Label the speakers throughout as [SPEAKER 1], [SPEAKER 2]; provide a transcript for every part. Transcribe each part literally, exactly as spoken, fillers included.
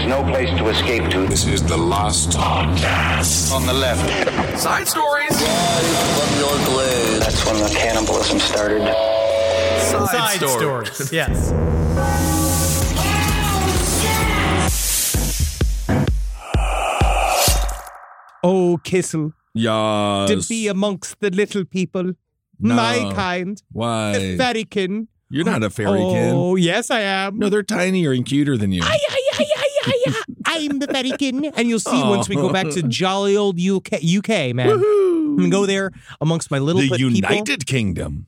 [SPEAKER 1] is no place to escape to.
[SPEAKER 2] This is the Lost Podcast.
[SPEAKER 1] On the left.
[SPEAKER 3] Side stories.
[SPEAKER 4] Live from your glade.
[SPEAKER 1] That's when the cannibalism started.
[SPEAKER 3] Side,
[SPEAKER 5] Side
[SPEAKER 3] stories.
[SPEAKER 5] stories. Yes. Oh, Kissel,
[SPEAKER 6] Yes.
[SPEAKER 5] to be amongst the little people,
[SPEAKER 6] No.
[SPEAKER 5] my kind,
[SPEAKER 6] Why?
[SPEAKER 5] the fairykin.
[SPEAKER 6] You're not a fairykin.
[SPEAKER 5] Oh, yes, I am.
[SPEAKER 6] No, they're tinier and cuter than you.
[SPEAKER 5] Ay, ay, ay, ay, ay, ay. I'm the fairykin. And you'll see
[SPEAKER 6] Oh.
[SPEAKER 5] once we go back to jolly old U K, U K man.
[SPEAKER 6] Woohoo.
[SPEAKER 5] I'm going to go there amongst my little
[SPEAKER 6] The
[SPEAKER 5] bit
[SPEAKER 6] United
[SPEAKER 5] people.
[SPEAKER 6] Kingdom.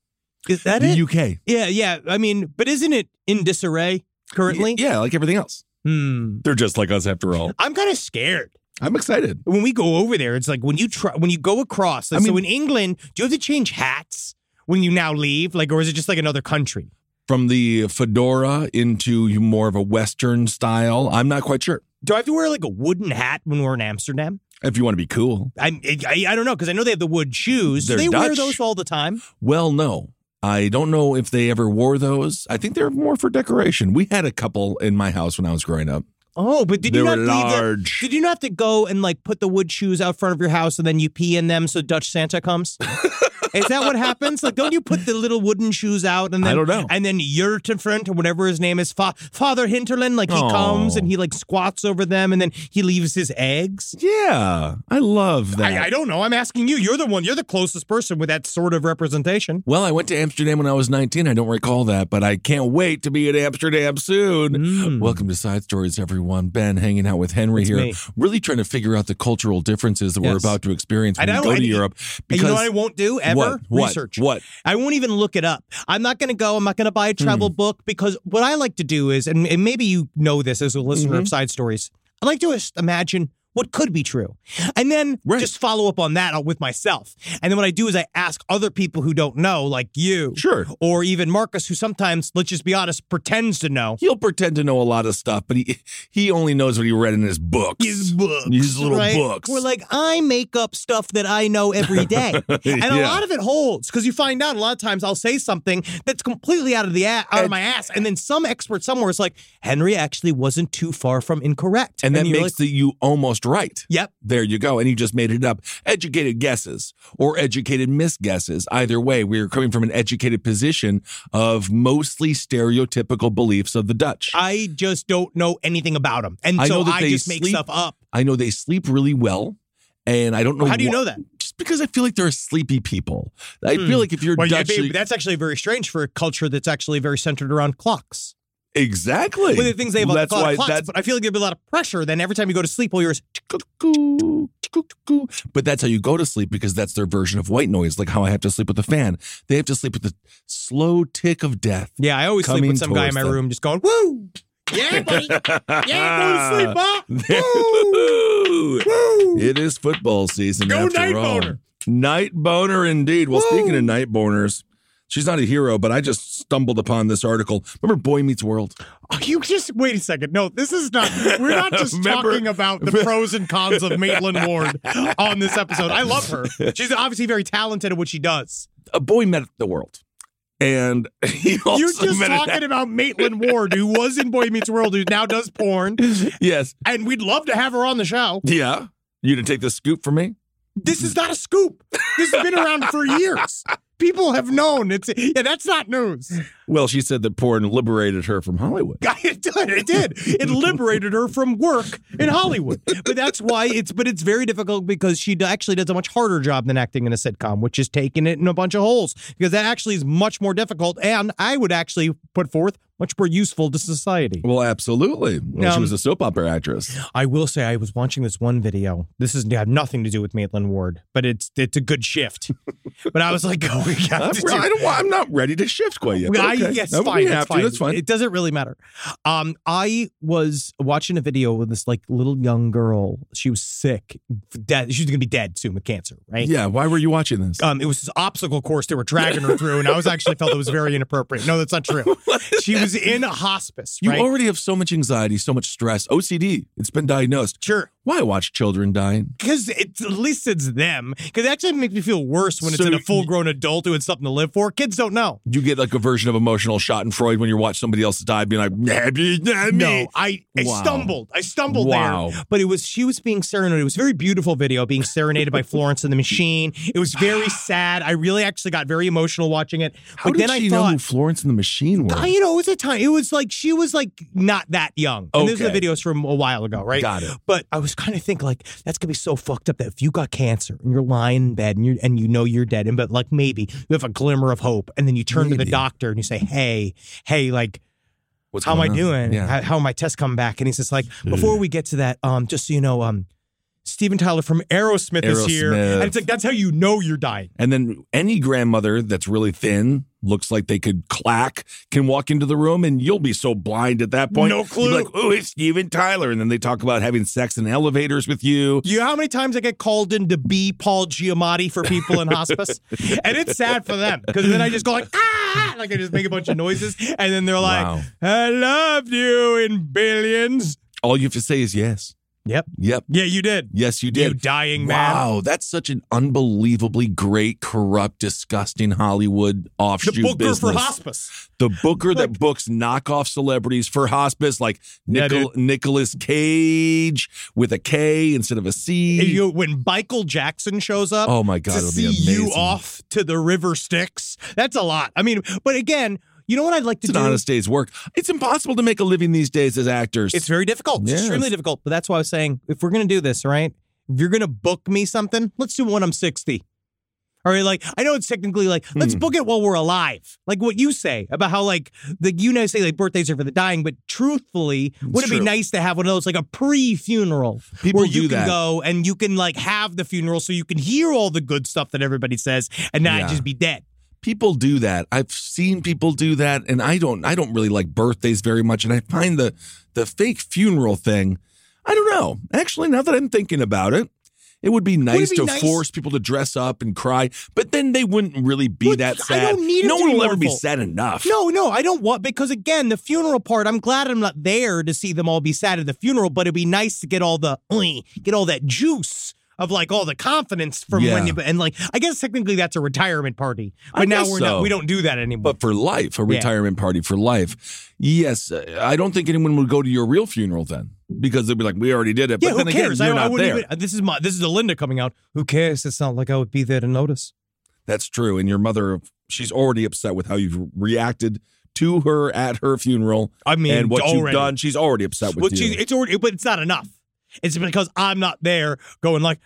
[SPEAKER 5] Is that
[SPEAKER 6] The
[SPEAKER 5] it?
[SPEAKER 6] U K.
[SPEAKER 5] Yeah, yeah. I mean, but isn't it in disarray currently?
[SPEAKER 6] Yeah, like everything else.
[SPEAKER 5] Hmm.
[SPEAKER 6] They're just like us after all.
[SPEAKER 5] I'm kind of scared.
[SPEAKER 6] I'm excited.
[SPEAKER 5] When we go over there, it's like when you try, when you go across. Like,
[SPEAKER 6] I mean-
[SPEAKER 5] so in England, do you have to change hats when you now leave? Like, or is it just like another country?
[SPEAKER 6] From the fedora into more of a Western style, I'm not quite sure.
[SPEAKER 5] Do I have to wear like a wooden hat when we're in Amsterdam?
[SPEAKER 6] If you want to be cool.
[SPEAKER 5] I I, I don't know because I know they have the wood shoes. Do
[SPEAKER 6] They're
[SPEAKER 5] they wear
[SPEAKER 6] Dutch.
[SPEAKER 5] those all the time?
[SPEAKER 6] Well, no. I don't know if they ever wore those. I think they're more for decoration. We had a couple in my house when I was growing up.
[SPEAKER 5] Oh, but did
[SPEAKER 6] They
[SPEAKER 5] you
[SPEAKER 6] were
[SPEAKER 5] not leave the,
[SPEAKER 6] large.
[SPEAKER 5] Did you not have to go and like put the wood shoes out front of your house and then you pee in them so Dutch Santa comes? Is that what happens? Like, don't you put the little wooden shoes out and then
[SPEAKER 6] I don't know.
[SPEAKER 5] and then Jurtenfront or whatever his name is, Fa- Father Hinterland, like he
[SPEAKER 6] Aw.
[SPEAKER 5] comes and he like squats over them and then he leaves his eggs?
[SPEAKER 6] Yeah, I love that.
[SPEAKER 5] I, I don't know. I'm asking you. You're the one. You're the closest person with that sort of representation.
[SPEAKER 6] Well, I went to Amsterdam when I was nineteen. I don't recall that, but I can't wait to be in Amsterdam soon.
[SPEAKER 5] Mm.
[SPEAKER 6] Welcome to Side Stories, everyone. Ben hanging out with Henry
[SPEAKER 5] It's
[SPEAKER 6] here,
[SPEAKER 5] me.
[SPEAKER 6] really trying to figure out the cultural differences that we're
[SPEAKER 5] Yes.
[SPEAKER 6] about to experience when
[SPEAKER 5] I
[SPEAKER 6] we
[SPEAKER 5] don't-
[SPEAKER 6] go
[SPEAKER 5] I-
[SPEAKER 6] to Europe.
[SPEAKER 5] And you know what I won't do ever?
[SPEAKER 6] What? What?
[SPEAKER 5] Research.
[SPEAKER 6] What?
[SPEAKER 5] I won't even look it up. I'm not going to go. I'm not going to buy a travel
[SPEAKER 6] Hmm.
[SPEAKER 5] book because what I like to do is, and, and maybe you know this as a listener
[SPEAKER 6] Mm-hmm.
[SPEAKER 5] of Side Stories, I like to just imagine what could be true. And then
[SPEAKER 6] Right.
[SPEAKER 5] just follow up on that with myself. And then what I do is I ask other people who don't know, like you.
[SPEAKER 6] Sure.
[SPEAKER 5] Or even Marcus, who sometimes, let's just be honest, pretends to know.
[SPEAKER 6] He'll pretend to know a lot of stuff, but he he only knows what he read in his books.
[SPEAKER 5] His books.
[SPEAKER 6] His little
[SPEAKER 5] right?
[SPEAKER 6] books.
[SPEAKER 5] We're like, I make up stuff that I know every day. And a
[SPEAKER 6] Yeah.
[SPEAKER 5] lot of it holds because you find out a lot of times I'll say something that's completely out of the a- out of my ass. And then some expert somewhere is like, Henry actually wasn't too far from incorrect.
[SPEAKER 6] And that
[SPEAKER 5] you're
[SPEAKER 6] makes
[SPEAKER 5] like,
[SPEAKER 6] the, you almost right.
[SPEAKER 5] Yep.
[SPEAKER 6] There you go. And you just made it up. Educated guesses or educated misguesses. Either way, we're coming from an educated position of mostly stereotypical beliefs of the Dutch.
[SPEAKER 5] I just don't know anything about them. And
[SPEAKER 6] I
[SPEAKER 5] so
[SPEAKER 6] know that
[SPEAKER 5] I
[SPEAKER 6] they
[SPEAKER 5] just make
[SPEAKER 6] sleep-
[SPEAKER 5] stuff up.
[SPEAKER 6] I know they sleep really well. And I don't know
[SPEAKER 5] How do you
[SPEAKER 6] wh-
[SPEAKER 5] know that?
[SPEAKER 6] Just because I feel like they're sleepy people. I feel like if you're
[SPEAKER 5] Well, yeah,
[SPEAKER 6] Dutch,
[SPEAKER 5] babe, that's actually very strange for a culture that's actually very centered around clocks.
[SPEAKER 6] exactly.
[SPEAKER 5] One of the things they have a
[SPEAKER 6] That's
[SPEAKER 5] lot
[SPEAKER 6] why
[SPEAKER 5] of clocks,
[SPEAKER 6] that's
[SPEAKER 5] but I feel like there'd be a lot of pressure. Then every time you go to sleep, all yours.
[SPEAKER 6] But that's how you go to sleep because that's their version of white noise, like how I have to sleep with a fan. They have to sleep with the slow tick of death.
[SPEAKER 5] Yeah, I always sleep
[SPEAKER 6] Coming
[SPEAKER 5] with some guy in
[SPEAKER 6] towards
[SPEAKER 5] my
[SPEAKER 6] them.
[SPEAKER 5] room just going, woo! Yeah, buddy. Yeah, go to sleep, huh? Woo! Woo!
[SPEAKER 6] It is football season
[SPEAKER 5] Go
[SPEAKER 6] after
[SPEAKER 5] Night
[SPEAKER 6] all.
[SPEAKER 5] Boner.
[SPEAKER 6] Night boner indeed. Well,
[SPEAKER 5] Woo!
[SPEAKER 6] speaking of night boners, she's not a hero, but I just stumbled upon this article. Remember Boy Meets World?
[SPEAKER 5] Oh, you just wait a second. No, this is not. We're not just
[SPEAKER 6] Remember-
[SPEAKER 5] talking about the pros and cons of Maitland Ward on this episode. I love her. She's obviously very talented at what she does.
[SPEAKER 6] A boy met the world. And he also
[SPEAKER 5] You're just
[SPEAKER 6] met
[SPEAKER 5] talking
[SPEAKER 6] an-
[SPEAKER 5] about Maitland Ward, who was in Boy Meets World, who now does porn,
[SPEAKER 6] Yes.
[SPEAKER 5] and we'd love to have her on the show.
[SPEAKER 6] Yeah. You didn't take the scoop from me?
[SPEAKER 5] This is not a scoop. This has been around for years. People have known. It's yeah, that's not news.
[SPEAKER 6] Well, she said that porn liberated her from Hollywood.
[SPEAKER 5] It did. It did. It liberated her from work in Hollywood. But that's why it's. But it's very difficult because she actually does a much harder job than acting in a sitcom, which is taking it in a bunch of holes. Because that actually is much more difficult, and I would actually put forth much more useful to society.
[SPEAKER 6] Well, absolutely. Well, she
[SPEAKER 5] Um,
[SPEAKER 6] was a soap opera actress.
[SPEAKER 5] I will say I was watching this one video. This is had nothing to do with Maitland Ward, but it's it's a good shift. But I was like, oh, we got
[SPEAKER 6] I'm,
[SPEAKER 5] to do
[SPEAKER 6] I don't, want- I'm not ready to shift quite yet. but
[SPEAKER 5] I,
[SPEAKER 6] okay.
[SPEAKER 5] yes,
[SPEAKER 6] No,
[SPEAKER 5] fine.
[SPEAKER 6] we
[SPEAKER 5] That's
[SPEAKER 6] have to.
[SPEAKER 5] fine.
[SPEAKER 6] That's fine.
[SPEAKER 5] It doesn't really matter. Um, I was watching a video with this like little young girl. She was sick, dead. She was gonna be dead soon with cancer, right?
[SPEAKER 6] Yeah. Why were you watching this?
[SPEAKER 5] Um, it was this obstacle course they were dragging her through, and I was actually felt it was very inappropriate. No, that's not true. She was in a hospice.
[SPEAKER 6] You
[SPEAKER 5] right?
[SPEAKER 6] already have so much anxiety, so much stress, O C D. It's been diagnosed.
[SPEAKER 5] Sure.
[SPEAKER 6] Why watch children dying?
[SPEAKER 5] Because it's at least it's them. Because it actually makes me feel worse when it's
[SPEAKER 6] So
[SPEAKER 5] in a full-grown adult who had something to live for. Kids don't know.
[SPEAKER 6] You get like a version of emotional Schadenfreude when you watch somebody else die, being like, nah, me, nah, me.
[SPEAKER 5] No, I, I
[SPEAKER 6] Wow.
[SPEAKER 5] stumbled. I stumbled
[SPEAKER 6] Wow.
[SPEAKER 5] there. But it was she was being serenaded. It was a very beautiful video being serenaded by Florence and the Machine. It was very sad. I really actually got very emotional watching it.
[SPEAKER 6] How
[SPEAKER 5] but
[SPEAKER 6] did
[SPEAKER 5] then
[SPEAKER 6] she
[SPEAKER 5] I
[SPEAKER 6] know
[SPEAKER 5] thought,
[SPEAKER 6] who Florence and the Machine were?
[SPEAKER 5] Uh, you know, it was a time. It was like she was like not that young. And those are
[SPEAKER 6] Okay.
[SPEAKER 5] the videos from a while ago, right?
[SPEAKER 6] Got it.
[SPEAKER 5] But I was kind of thinking like that's gonna be so fucked up that if you got cancer and you're lying in bed and you and you know you're dead, and but like maybe you have a glimmer of hope, and then you turn to
[SPEAKER 6] Maybe.
[SPEAKER 5] the doctor and you say, "Hey, hey, like."
[SPEAKER 6] What's
[SPEAKER 5] How am I
[SPEAKER 6] going on?
[SPEAKER 5] doing?
[SPEAKER 6] Yeah.
[SPEAKER 5] How, how are my tests coming back? And he's just like, before we get to that, um, just so you know, um, Steven Tyler from Aerosmith, is here.
[SPEAKER 6] Aerosmith.
[SPEAKER 5] And it's like, that's how you know you're dying.
[SPEAKER 6] And then any grandmother that's really thin, looks like they could clack, can walk into the room and you'll be so blind at that point.
[SPEAKER 5] No clue.
[SPEAKER 6] You'll be like, oh, it's Steven Tyler. And then they talk about having sex in elevators with you.
[SPEAKER 5] You know how many times I get called in to be Paul Giamatti for people in hospice? And it's sad for them because then I just go like, ah, like I just make a bunch of noises. And then they're like,
[SPEAKER 6] Wow.
[SPEAKER 5] I love you in billions.
[SPEAKER 6] All you have to say is yes.
[SPEAKER 5] Yep.
[SPEAKER 6] Yep.
[SPEAKER 5] Yeah, you did.
[SPEAKER 6] Yes, you
[SPEAKER 5] You
[SPEAKER 6] did.
[SPEAKER 5] dying man.
[SPEAKER 6] Wow, that's such an unbelievably great, corrupt, disgusting Hollywood
[SPEAKER 5] The
[SPEAKER 6] offshoot
[SPEAKER 5] booker
[SPEAKER 6] business.
[SPEAKER 5] for hospice.
[SPEAKER 6] The booker that
[SPEAKER 5] Like-
[SPEAKER 6] books knockoff celebrities for hospice, like
[SPEAKER 5] Yeah,
[SPEAKER 6] Nicol- Nicolas Cage with a K instead of a C.
[SPEAKER 5] And you, when Michael Jackson shows up,
[SPEAKER 6] Oh my God,
[SPEAKER 5] to
[SPEAKER 6] it'll be
[SPEAKER 5] see you
[SPEAKER 6] amazing.
[SPEAKER 5] off to the river Styx, that's a lot. I mean, but again, you know what I'd like to
[SPEAKER 6] It's an
[SPEAKER 5] do?
[SPEAKER 6] honest day's work. It's impossible to make a living these days as actors.
[SPEAKER 5] It's very difficult. It's
[SPEAKER 6] Yes.
[SPEAKER 5] extremely difficult. But that's why I was saying, if we're going to do this, all right, if you're going to book me something, let's do it when I'm sixty. All right, like, I know it's technically like, let's
[SPEAKER 6] Hmm.
[SPEAKER 5] book it while we're alive. Like what you say about how, like, the you know, say, like, birthdays are for the dying, but truthfully, would it be
[SPEAKER 6] true.
[SPEAKER 5] nice to have one of those, like, a pre-funeral
[SPEAKER 6] People
[SPEAKER 5] where you
[SPEAKER 6] do
[SPEAKER 5] can
[SPEAKER 6] that.
[SPEAKER 5] go and you can, like, have the funeral so you can hear all the good stuff that everybody says and not
[SPEAKER 6] Yeah.
[SPEAKER 5] just be dead.
[SPEAKER 6] People do that. I've seen people do that, and I don't. I don't really like birthdays very much. And I find the the fake funeral thing. I don't know. Actually, now that I'm thinking about it, it would be nice
[SPEAKER 5] be
[SPEAKER 6] to
[SPEAKER 5] nice?
[SPEAKER 6] force people to dress up and cry, but then they wouldn't really be
[SPEAKER 5] But
[SPEAKER 6] that
[SPEAKER 5] I
[SPEAKER 6] sad.
[SPEAKER 5] don't need it
[SPEAKER 6] no
[SPEAKER 5] to
[SPEAKER 6] one
[SPEAKER 5] be
[SPEAKER 6] will ever be
[SPEAKER 5] mournful.
[SPEAKER 6] sad enough.
[SPEAKER 5] No, no, I don't want, because again, the funeral part, I'm glad I'm not there to see them all be sad at the funeral, but it'd be nice to get all the, "Oi," get all that juice of like all the confidence from when
[SPEAKER 6] Yeah.
[SPEAKER 5] you, and like, I guess technically that's a retirement party,
[SPEAKER 6] I
[SPEAKER 5] but now
[SPEAKER 6] guess
[SPEAKER 5] we're
[SPEAKER 6] so.
[SPEAKER 5] not, we don't do that anymore.
[SPEAKER 6] But for life, a retirement party for life. Yes, uh, I don't think anyone would go to your real funeral then because they'd be like, we already did it.
[SPEAKER 5] yeah,
[SPEAKER 6] but
[SPEAKER 5] who
[SPEAKER 6] then again,
[SPEAKER 5] cares?
[SPEAKER 6] you're
[SPEAKER 5] I, I
[SPEAKER 6] not
[SPEAKER 5] wouldn't
[SPEAKER 6] there.
[SPEAKER 5] even, this is my, this is the Linda coming out. Who cares? It's not like I would be there to notice.
[SPEAKER 6] That's true. And your mother, she's already upset with how you've reacted to her at her funeral.
[SPEAKER 5] I mean,
[SPEAKER 6] and what you've
[SPEAKER 5] already.
[SPEAKER 6] done, she's already upset with
[SPEAKER 5] Well,
[SPEAKER 6] you.
[SPEAKER 5] she, it's already, but it's not enough. It's because I'm not there going like,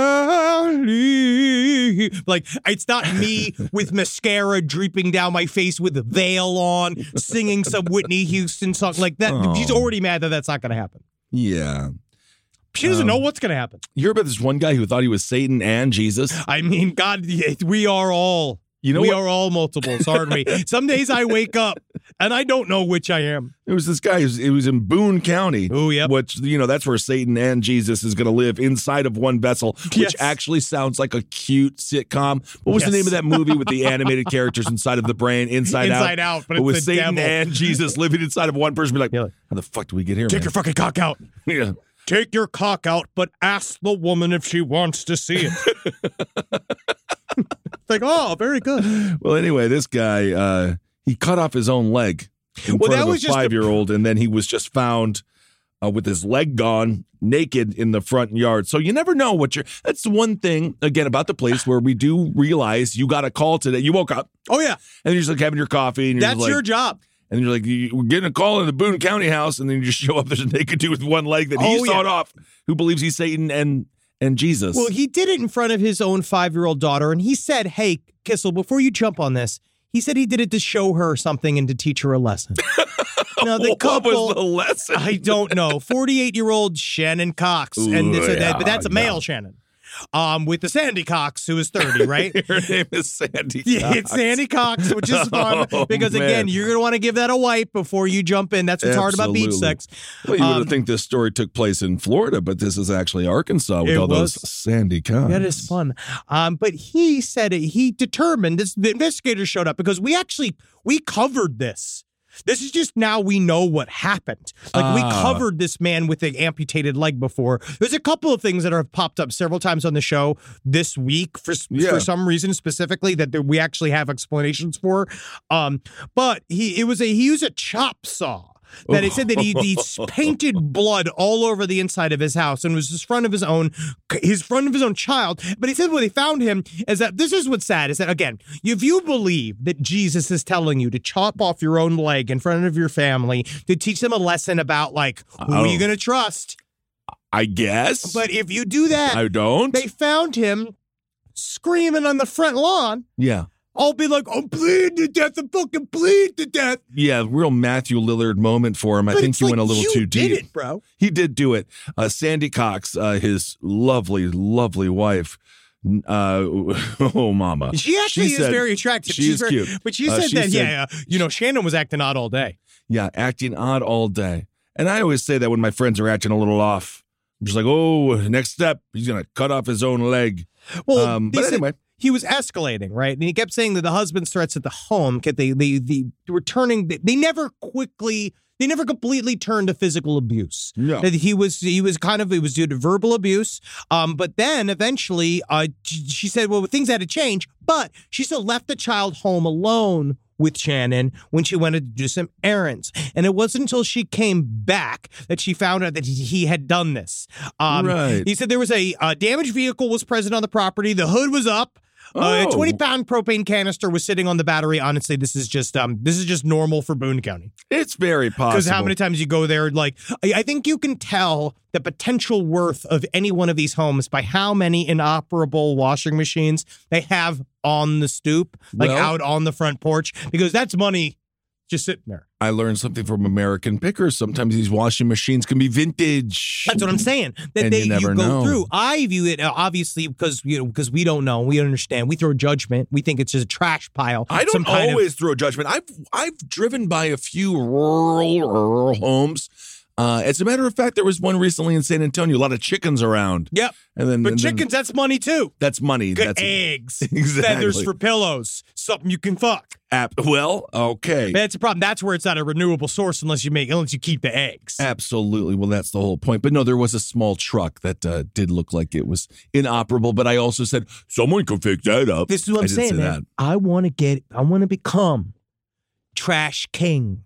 [SPEAKER 5] Ali. Like, it's not me with mascara dripping down my face with a veil on, singing some Whitney Houston song like that.
[SPEAKER 6] Oh.
[SPEAKER 5] She's already mad that that's not going to happen.
[SPEAKER 6] yeah.
[SPEAKER 5] She doesn't
[SPEAKER 6] Um,
[SPEAKER 5] know what's going to happen.
[SPEAKER 6] You heard about this one guy who thought he was Satan and Jesus?
[SPEAKER 5] I mean, God, we are all.
[SPEAKER 6] You know
[SPEAKER 5] we
[SPEAKER 6] what?
[SPEAKER 5] are all multiples, aren't we? Some days I wake up and I don't know which I am.
[SPEAKER 6] There was this guy, who's- it was in Boone County.
[SPEAKER 5] Oh, yep.
[SPEAKER 6] Which, you know, that's where Satan and Jesus is going to live inside of one vessel, which
[SPEAKER 5] Yes.
[SPEAKER 6] actually sounds like a cute sitcom. What was the
[SPEAKER 5] Yes.
[SPEAKER 6] name of that movie with the animated characters inside of the brain, Inside,
[SPEAKER 5] Inside
[SPEAKER 6] Out?
[SPEAKER 5] Out, but it's
[SPEAKER 6] with
[SPEAKER 5] the
[SPEAKER 6] Satan
[SPEAKER 5] devil.
[SPEAKER 6] and Jesus living inside of one person. Be like,
[SPEAKER 5] Yeah.
[SPEAKER 6] how the fuck do we get here,
[SPEAKER 5] Take
[SPEAKER 6] man?
[SPEAKER 5] your fucking cock out.
[SPEAKER 6] yeah.
[SPEAKER 5] Take your cock out, but ask the woman if she wants to see it. Like, oh, very good.
[SPEAKER 6] Well, anyway, this guy, uh, he cut off his own leg in
[SPEAKER 5] Well,
[SPEAKER 6] front
[SPEAKER 5] that
[SPEAKER 6] of a
[SPEAKER 5] was just a-
[SPEAKER 6] five-year-old, and then he was just found uh, with his leg gone, naked in the front yard. So you never know what you're. That's the one thing, again, about the place where we do realize you got a call today. You woke up,
[SPEAKER 5] Oh, yeah.
[SPEAKER 6] and you're just like having your coffee, and you're
[SPEAKER 5] That's
[SPEAKER 6] just like,
[SPEAKER 5] your job.
[SPEAKER 6] and you're like, you- we're getting a call in the Boone County house, and then you just show up. There's a naked dude with one leg that he
[SPEAKER 5] Oh,
[SPEAKER 6] sawed
[SPEAKER 5] yeah.
[SPEAKER 6] off, who believes he's Satan and and Jesus.
[SPEAKER 5] Well, he did it in front of his own five-year-old daughter, and he said, hey, Kissel, before you jump on this, he said he did it to show her something and to teach her a lesson. Now, the
[SPEAKER 6] what
[SPEAKER 5] couple,
[SPEAKER 6] was the lesson?
[SPEAKER 5] I don't know, forty-eight-year-old Shannon Cox, and this,
[SPEAKER 6] Ooh,
[SPEAKER 5] and that,
[SPEAKER 6] yeah,
[SPEAKER 5] but that's a male
[SPEAKER 6] yeah.
[SPEAKER 5] Shannon, um, with the Sandy Cox, who is thirty, right?
[SPEAKER 6] Her name is Sandy.
[SPEAKER 5] Yeah, it's
[SPEAKER 6] Cox.
[SPEAKER 5] Sandy Cox, which is fun
[SPEAKER 6] Oh,
[SPEAKER 5] because, again,
[SPEAKER 6] man.
[SPEAKER 5] you're going to want to give that a wipe before you jump in. That's what's hard about beach
[SPEAKER 6] Absolutely.
[SPEAKER 5] sex.
[SPEAKER 6] Well, you would
[SPEAKER 5] Um,
[SPEAKER 6] think this story took place in Florida, but this is actually Arkansas with
[SPEAKER 5] It
[SPEAKER 6] all
[SPEAKER 5] was.
[SPEAKER 6] those Sandy Cox.
[SPEAKER 5] That is fun. Um, but he said it, he determined this. The investigators showed up because we actually we covered this. This is just now we know what happened. Like we
[SPEAKER 6] Ah.
[SPEAKER 5] covered this man with an amputated leg before. There's a couple of things that have popped up several times on the show this week for
[SPEAKER 6] Yeah.
[SPEAKER 5] for some reason specifically that there- we actually have explanations for. Um, but he it was a he used a chop saw. That it said that he, he painted blood all over the inside of his house and was in front of his own his front of his own child. But he said when they found him is that this is what's sad is that again, if you believe that Jesus is telling you to chop off your own leg in front of your family to teach them a lesson about like who are you
[SPEAKER 6] Oh.
[SPEAKER 5] going to trust?
[SPEAKER 6] I guess.
[SPEAKER 5] But if you do that,
[SPEAKER 6] I don't.
[SPEAKER 5] they found him screaming on the front lawn.
[SPEAKER 6] yeah.
[SPEAKER 5] I'll be like, I'm bleeding to death. I'm fucking bleeding to death.
[SPEAKER 6] Yeah, real Matthew Lillard moment for him. I
[SPEAKER 5] But
[SPEAKER 6] think
[SPEAKER 5] it's
[SPEAKER 6] he
[SPEAKER 5] like,
[SPEAKER 6] went a little
[SPEAKER 5] you
[SPEAKER 6] too
[SPEAKER 5] did
[SPEAKER 6] deep.
[SPEAKER 5] it, bro.
[SPEAKER 6] He did do it. Uh, Sandy Cox, uh, his lovely, lovely wife. Uh, oh, mama.
[SPEAKER 5] She actually
[SPEAKER 6] She
[SPEAKER 5] is
[SPEAKER 6] said-
[SPEAKER 5] very attractive.
[SPEAKER 6] she
[SPEAKER 5] She's
[SPEAKER 6] is
[SPEAKER 5] very,
[SPEAKER 6] cute.
[SPEAKER 5] But she
[SPEAKER 6] Uh,
[SPEAKER 5] said
[SPEAKER 6] she
[SPEAKER 5] that,
[SPEAKER 6] said-
[SPEAKER 5] yeah, uh, you know, Shannon was acting odd all day.
[SPEAKER 6] Yeah, acting odd all day. And I always say that when my friends are acting a little off. I'm just like, oh, next step, he's going to cut off his own leg.
[SPEAKER 5] Well,
[SPEAKER 6] Um,
[SPEAKER 5] they
[SPEAKER 6] but
[SPEAKER 5] said
[SPEAKER 6] anyway.
[SPEAKER 5] he was escalating, right? And he kept saying that the husband's threats at the home, they, they, they were turning, they, they never quickly, they never completely turned to physical abuse.
[SPEAKER 6] No.
[SPEAKER 5] That he was, he was kind of, it was due to verbal abuse. Um, but then eventually, uh, she said, well, things had to change, but she still left the child home alone with Shannon when she wanted to do some errands. And it wasn't until she came back that she found out that he, he had done this. Um,
[SPEAKER 6] Right.
[SPEAKER 5] He said there was a, a damaged vehicle was present on the property. The hood was up. Uh,
[SPEAKER 6] Oh.
[SPEAKER 5] a twenty pound propane canister was sitting on the battery. Honestly, this is just um, this is just normal for Boone County.
[SPEAKER 6] It's very possible.
[SPEAKER 5] Because how many times you go there, like, I, I think you can tell the potential worth of any one of these homes by how many inoperable washing machines they have on the stoop, like
[SPEAKER 6] Well-
[SPEAKER 5] out on the front porch, because that's money just sitting there.
[SPEAKER 6] I learned something from American Pickers. Sometimes these washing machines can be vintage.
[SPEAKER 5] That's what I'm saying. That
[SPEAKER 6] And
[SPEAKER 5] they
[SPEAKER 6] you
[SPEAKER 5] you,
[SPEAKER 6] never
[SPEAKER 5] go
[SPEAKER 6] know.
[SPEAKER 5] through. I view it uh, obviously because you know because we don't know, we don't understand. We throw judgment. We think it's just a trash pile.
[SPEAKER 6] I
[SPEAKER 5] some
[SPEAKER 6] don't
[SPEAKER 5] kind of-
[SPEAKER 6] always throw judgment. I've I've driven by a few rural, rural homes. Uh, as a matter of fact, there was one recently in San Antonio. A lot of chickens around.
[SPEAKER 5] Yep.
[SPEAKER 6] And then,
[SPEAKER 5] But
[SPEAKER 6] and then-
[SPEAKER 5] chickens, that's money too.
[SPEAKER 6] that's money.
[SPEAKER 5] Good
[SPEAKER 6] that's
[SPEAKER 5] eggs,
[SPEAKER 6] Exactly.
[SPEAKER 5] feathers for pillows, something you can fuck.
[SPEAKER 6] app. Well, okay.
[SPEAKER 5] That's a problem. That's where it's not a renewable source unless you make unless you keep the eggs.
[SPEAKER 6] Absolutely. Well, that's the whole point. But no, there was a small truck that uh, did look like it was inoperable. But I also said someone could fix that up.
[SPEAKER 5] This is what
[SPEAKER 6] I
[SPEAKER 5] I'm
[SPEAKER 6] didn't
[SPEAKER 5] saying,
[SPEAKER 6] say
[SPEAKER 5] man.
[SPEAKER 6] that.
[SPEAKER 5] I want to get. I want to become trash king.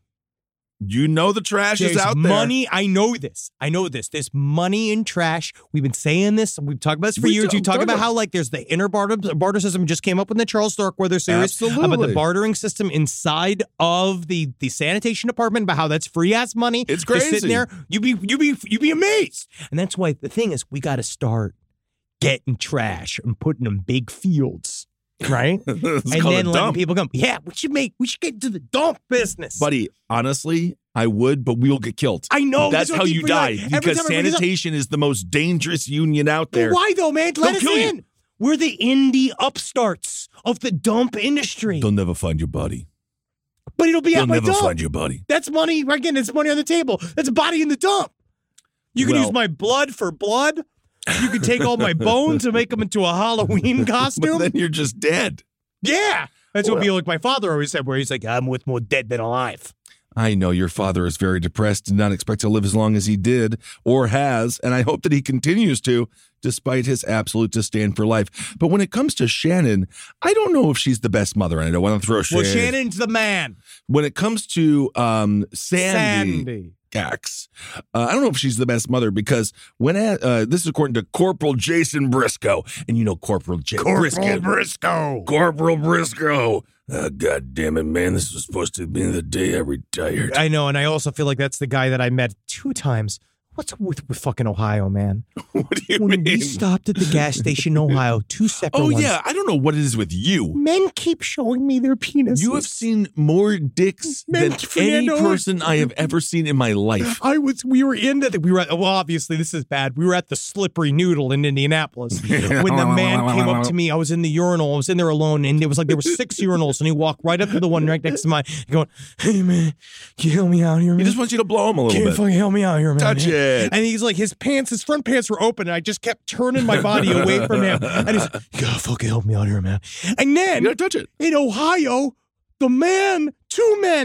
[SPEAKER 6] You know the trash
[SPEAKER 5] There's
[SPEAKER 6] is out there.
[SPEAKER 5] money. I know this. I know this. There's money in trash. We've been saying this. We've talked about this for
[SPEAKER 6] We
[SPEAKER 5] years.
[SPEAKER 6] do-
[SPEAKER 5] You talk
[SPEAKER 6] talk
[SPEAKER 5] about
[SPEAKER 6] about-
[SPEAKER 5] how like there's the inner barter barter system just came up in the Charles Stark Weather series about the
[SPEAKER 6] Absolutely.
[SPEAKER 5] bartering system inside of the the sanitation department, about how that's free ass money.
[SPEAKER 6] It's
[SPEAKER 5] Just
[SPEAKER 6] crazy.
[SPEAKER 5] sitting there. You be you be you be amazed. And that's why the thing is we got to start getting trash and putting them big fields. Right?
[SPEAKER 6] It's
[SPEAKER 5] and
[SPEAKER 6] called
[SPEAKER 5] then
[SPEAKER 6] a
[SPEAKER 5] letting
[SPEAKER 6] dump.
[SPEAKER 5] people come. Yeah, we should make we should get into the dump business.
[SPEAKER 6] Buddy, honestly, I would, but we'll get killed.
[SPEAKER 5] I know.
[SPEAKER 6] That's
[SPEAKER 5] what
[SPEAKER 6] how
[SPEAKER 5] I keep
[SPEAKER 6] you
[SPEAKER 5] bringing
[SPEAKER 6] die.
[SPEAKER 5] up. Every
[SPEAKER 6] Because
[SPEAKER 5] time I bring this up-
[SPEAKER 6] sanitation is the most dangerous union out there.
[SPEAKER 5] But why though, man? Let us
[SPEAKER 6] kill you.
[SPEAKER 5] in. We're the indie upstarts of the dump industry.
[SPEAKER 6] They'll never find your body.
[SPEAKER 5] But it'll be
[SPEAKER 6] They'll
[SPEAKER 5] at my
[SPEAKER 6] never
[SPEAKER 5] dump.
[SPEAKER 6] find your body.
[SPEAKER 5] That's money. Again, it's money on the table. That's a body in the dump. You can
[SPEAKER 6] Well-
[SPEAKER 5] use my blood for blood. You can take all my bones and make them into a Halloween
[SPEAKER 6] But
[SPEAKER 5] costume.
[SPEAKER 6] then you're just dead.
[SPEAKER 5] Yeah. That's what
[SPEAKER 6] Well-
[SPEAKER 5] be like my father always said, where he's like, I'm with more dead than alive.
[SPEAKER 6] I know your father is very depressed and not expect to live as long as he did or has, and I hope that he continues to, despite his absolute disdain for life. But when it comes to Shannon, I don't know if she's the best mother, and I don't want to throw shade.
[SPEAKER 5] Well, Shannon's the man.
[SPEAKER 6] When it comes to um, Sandy,
[SPEAKER 5] Sandy.
[SPEAKER 6] Gax, uh, I don't know if she's the best mother because when uh, this is according to Corporal Jason Briscoe, and you know Corporal J- Briscoe.
[SPEAKER 5] Briscoe.
[SPEAKER 6] Corporal Briscoe. Oh, God damn it, man. This was supposed to be the day I retired.
[SPEAKER 5] I know, and I also feel like that's the guy that I met two times. What's with, with fucking Ohio, man?
[SPEAKER 6] What do you
[SPEAKER 5] When
[SPEAKER 6] mean?
[SPEAKER 5] we stopped at the gas station in Ohio, two separate
[SPEAKER 6] Oh,
[SPEAKER 5] ones.
[SPEAKER 6] yeah. I don't know what it is with you.
[SPEAKER 5] Men keep showing me their penises.
[SPEAKER 6] You have seen more dicks
[SPEAKER 5] Man,
[SPEAKER 6] than
[SPEAKER 5] Fernando-
[SPEAKER 6] any person I have ever seen in my life.
[SPEAKER 5] I was. We were in the. We were. At, well, obviously, this is bad. We were at the Slippery Noodle in Indianapolis when the man came up to me. I was in the urinal. I was in there alone, and it was like there were six urinals, and he walked right up to the one right next to mine, going, "Hey, man, can you help me out here, man?
[SPEAKER 6] He just wants you to blow him a
[SPEAKER 5] Can
[SPEAKER 6] little
[SPEAKER 5] you
[SPEAKER 6] bit.
[SPEAKER 5] fucking help me out here, man?"
[SPEAKER 6] Touch it.
[SPEAKER 5] And he's like, his pants, his front pants were open, and I just kept turning my body away from him. And he's, you gotta fucking help me out here, man. And then
[SPEAKER 6] You gotta touch it.
[SPEAKER 5] in Ohio, the man, two men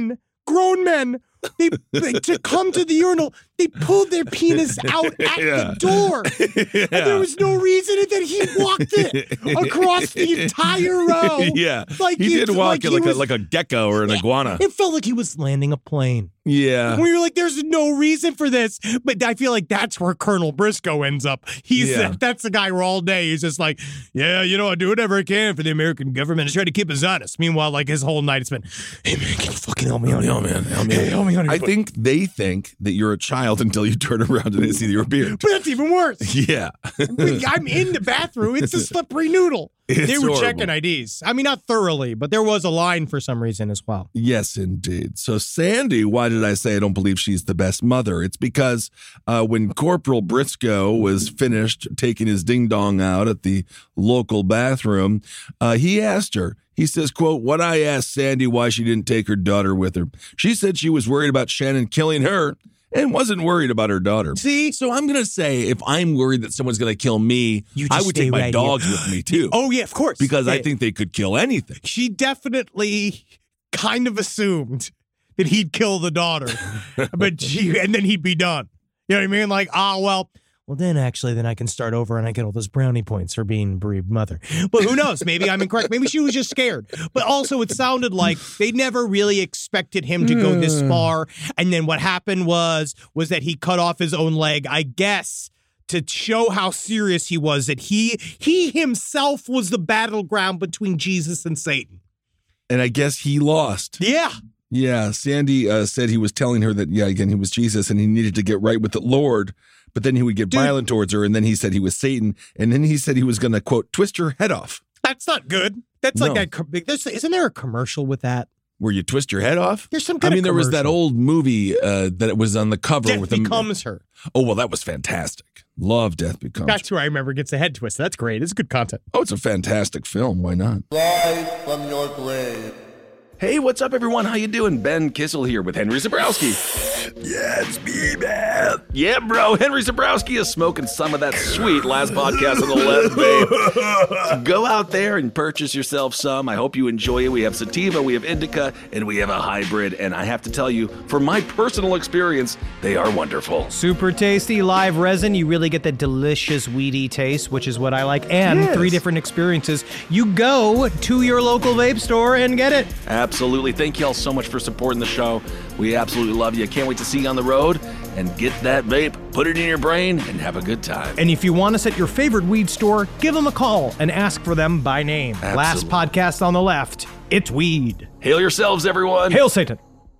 [SPEAKER 5] grown men. They, they to come to the urinal, they pulled their penis out at
[SPEAKER 6] Yeah.
[SPEAKER 5] the door.
[SPEAKER 6] Yeah.
[SPEAKER 5] And there was no reason, and then he walked it across the entire row.
[SPEAKER 6] Yeah.
[SPEAKER 5] Like
[SPEAKER 6] he did
[SPEAKER 5] it's
[SPEAKER 6] walk it
[SPEAKER 5] he
[SPEAKER 6] like,
[SPEAKER 5] was-
[SPEAKER 6] a, like a gecko or an iguana.
[SPEAKER 5] It felt like he was landing a plane.
[SPEAKER 6] Yeah.
[SPEAKER 5] We were like, there's no reason for this. But I feel like that's where Colonel Briscoe ends up. He's
[SPEAKER 6] Yeah.
[SPEAKER 5] That's the guy where all day he's just like, yeah, you know, I do whatever I can for the American government to try to keep us honest. Meanwhile, like his whole night it's been, hey, man, can you fucking help me out?
[SPEAKER 6] Oh, man. Help me.
[SPEAKER 5] Hey, help me out.
[SPEAKER 6] I think they think that you're a child until you turn around and they see your beard.
[SPEAKER 5] But that's even worse.
[SPEAKER 6] Yeah.
[SPEAKER 5] I'm in the bathroom. It's a slippery noodle.
[SPEAKER 6] It's
[SPEAKER 5] they were
[SPEAKER 6] horrible.
[SPEAKER 5] checking I Ds. I mean, not thoroughly, but there was a line for some reason as well.
[SPEAKER 6] Yes, indeed. So Sandy, why did I say I don't believe she's the best mother? It's because uh, when Corporal Briscoe was finished taking his ding-dong out at the local bathroom, uh, he asked her, he says, quote, "What I asked Sandy why she didn't take her daughter with her. She said she was worried about Shannon killing her and wasn't worried about her daughter."
[SPEAKER 5] See?
[SPEAKER 6] So I'm going to say if I'm worried that someone's going to kill me,
[SPEAKER 5] You
[SPEAKER 6] I
[SPEAKER 5] just
[SPEAKER 6] would
[SPEAKER 5] stay
[SPEAKER 6] take my
[SPEAKER 5] right
[SPEAKER 6] dogs
[SPEAKER 5] here.
[SPEAKER 6] with me too.
[SPEAKER 5] Oh, yeah, of course.
[SPEAKER 6] Because I
[SPEAKER 5] Yeah.
[SPEAKER 6] think they could kill anything.
[SPEAKER 5] She definitely kind of assumed that he'd kill the daughter, but she, and then he'd be done. You know what I mean? Like, ah, well, well, then actually, then I can start over and I get all those brownie points for being a bereaved mother. But who knows? Maybe I'm incorrect. Maybe she was just scared. But also, it sounded like they never really expected him to go this far. And then what happened was, was that he cut off his own leg, I guess, to show how serious he was, that he he himself was the battleground between Jesus and Satan.
[SPEAKER 6] And I guess he lost.
[SPEAKER 5] Yeah.
[SPEAKER 6] Yeah, Sandy uh, said he was telling her that, yeah, again, he was Jesus and he needed to get right with the Lord, but then he would get
[SPEAKER 5] Dude.
[SPEAKER 6] violent towards her, and then he said he was Satan, and then he said he was going to, quote, twist her head off.
[SPEAKER 5] That's not good. That's
[SPEAKER 6] No.
[SPEAKER 5] like that. co- there's- Isn't there a commercial with that?
[SPEAKER 6] Where you twist your head off?
[SPEAKER 5] There's some
[SPEAKER 6] I
[SPEAKER 5] kind
[SPEAKER 6] mean,
[SPEAKER 5] of
[SPEAKER 6] there was that
[SPEAKER 5] commercial.
[SPEAKER 6] old movie uh, that it was on the cover
[SPEAKER 5] Death
[SPEAKER 6] with him.
[SPEAKER 5] Becomes Her.
[SPEAKER 6] Oh, well, that was fantastic. Love Death Becomes
[SPEAKER 5] That's who I remember gets a head twist. That's great. It's good content.
[SPEAKER 6] Oh, it's a fantastic film. Why not?
[SPEAKER 4] Live from your grave.
[SPEAKER 7] Hey, what's up, everyone? How you doing? Ben Kissel here with Henry Zabrowski.
[SPEAKER 6] Yeah, it's me, man.
[SPEAKER 7] Yeah, bro. Henry Zabrowski is smoking some of that sweet last podcast on the left, babe. So go out there and purchase yourself some. I hope you enjoy it. We have sativa, we have indica, and we have a hybrid. And I have to tell you, from my personal experience, they are wonderful.
[SPEAKER 8] Super tasty live resin. You really get that delicious weedy taste, which is what I like. And
[SPEAKER 7] Yes.
[SPEAKER 8] three different experiences. You go to your local vape store and get it.
[SPEAKER 7] Absolutely. Thank you all so much for supporting the show. We absolutely love you. Can't wait to see you on the road and get that vape, put it in your brain, and have a good time.
[SPEAKER 8] And if you want us at your favorite weed store, give them a call and ask for them by name. Last
[SPEAKER 7] Absolutely.
[SPEAKER 8] podcast on the left, it's weed.
[SPEAKER 7] Hail yourselves, everyone.
[SPEAKER 8] Hail Satan.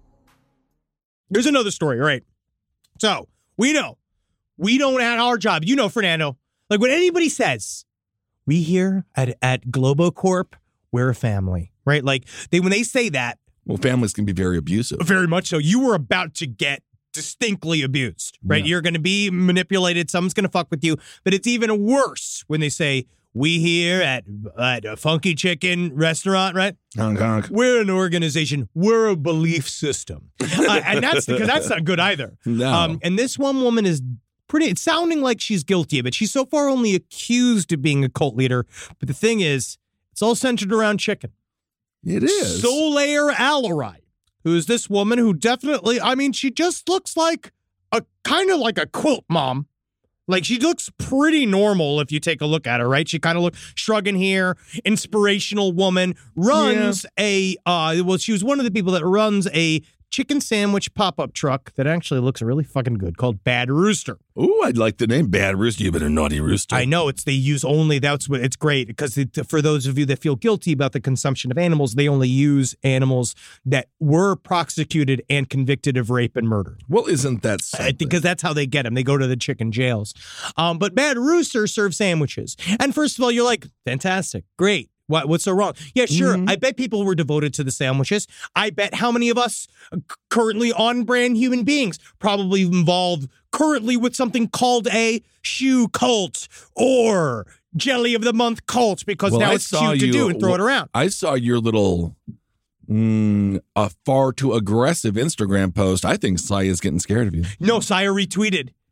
[SPEAKER 5] Here's another story. All right. So we know we don't at our job. You know, Fernando, like when anybody says we here at, at Globocorp, we're a family, right? Like they, when they say that,
[SPEAKER 6] Well, families can be very abusive.
[SPEAKER 5] very much so, you were about to get distinctly abused, right?
[SPEAKER 6] Yeah.
[SPEAKER 5] You're going to be manipulated. Someone's going to fuck with you. But it's even worse when they say, we here at, at a Funky Chicken restaurant, right?
[SPEAKER 6] Honk, honk.
[SPEAKER 5] We're an organization. We're a belief system. Uh, and that's because that's not good either.
[SPEAKER 6] No.
[SPEAKER 5] Um, and this one woman is pretty, it's sounding like she's guilty of it. She's so far only accused of being a cult leader. But the thing is, it's all centered around chicken.
[SPEAKER 6] It is.
[SPEAKER 5] Solaire Alarai, who is this woman who definitely, I mean, she just looks like a kind of like a quilt mom. Like she looks pretty normal if you take a look at her, right? She kind of looks shrugging here, inspirational woman, runs a, uh, well, she was one of the people that runs a chicken sandwich pop-up truck that actually looks really fucking good called Bad Rooster.
[SPEAKER 6] Ooh, I'd like the name Bad Rooster. You've been a naughty rooster.
[SPEAKER 5] I know it's they use only that's what it's great because it, for those of you that feel guilty about the consumption of animals, they only use animals that were prosecuted and convicted of rape and murder.
[SPEAKER 6] Well, isn't that
[SPEAKER 5] Uh,
[SPEAKER 6] something?
[SPEAKER 5] Because that's how they get them. They go to the chicken jails. Um, but Bad Rooster serves sandwiches. And first of all, you're like, fantastic, great. What, what's so wrong? Yeah, sure. I bet people were devoted to the sandwiches. I bet how many of us uh, c- currently on-brand human beings probably involved currently with something called a shoe cult or Jelly of the Month cult because
[SPEAKER 6] Well,
[SPEAKER 5] now
[SPEAKER 6] I
[SPEAKER 5] it's
[SPEAKER 6] saw
[SPEAKER 5] cute to
[SPEAKER 6] you-
[SPEAKER 5] do and throw it
[SPEAKER 6] well,
[SPEAKER 5] around.
[SPEAKER 6] I saw your little mm, a far too aggressive Instagram post. I think Sai is getting scared of you.
[SPEAKER 5] No, Sire retweeted.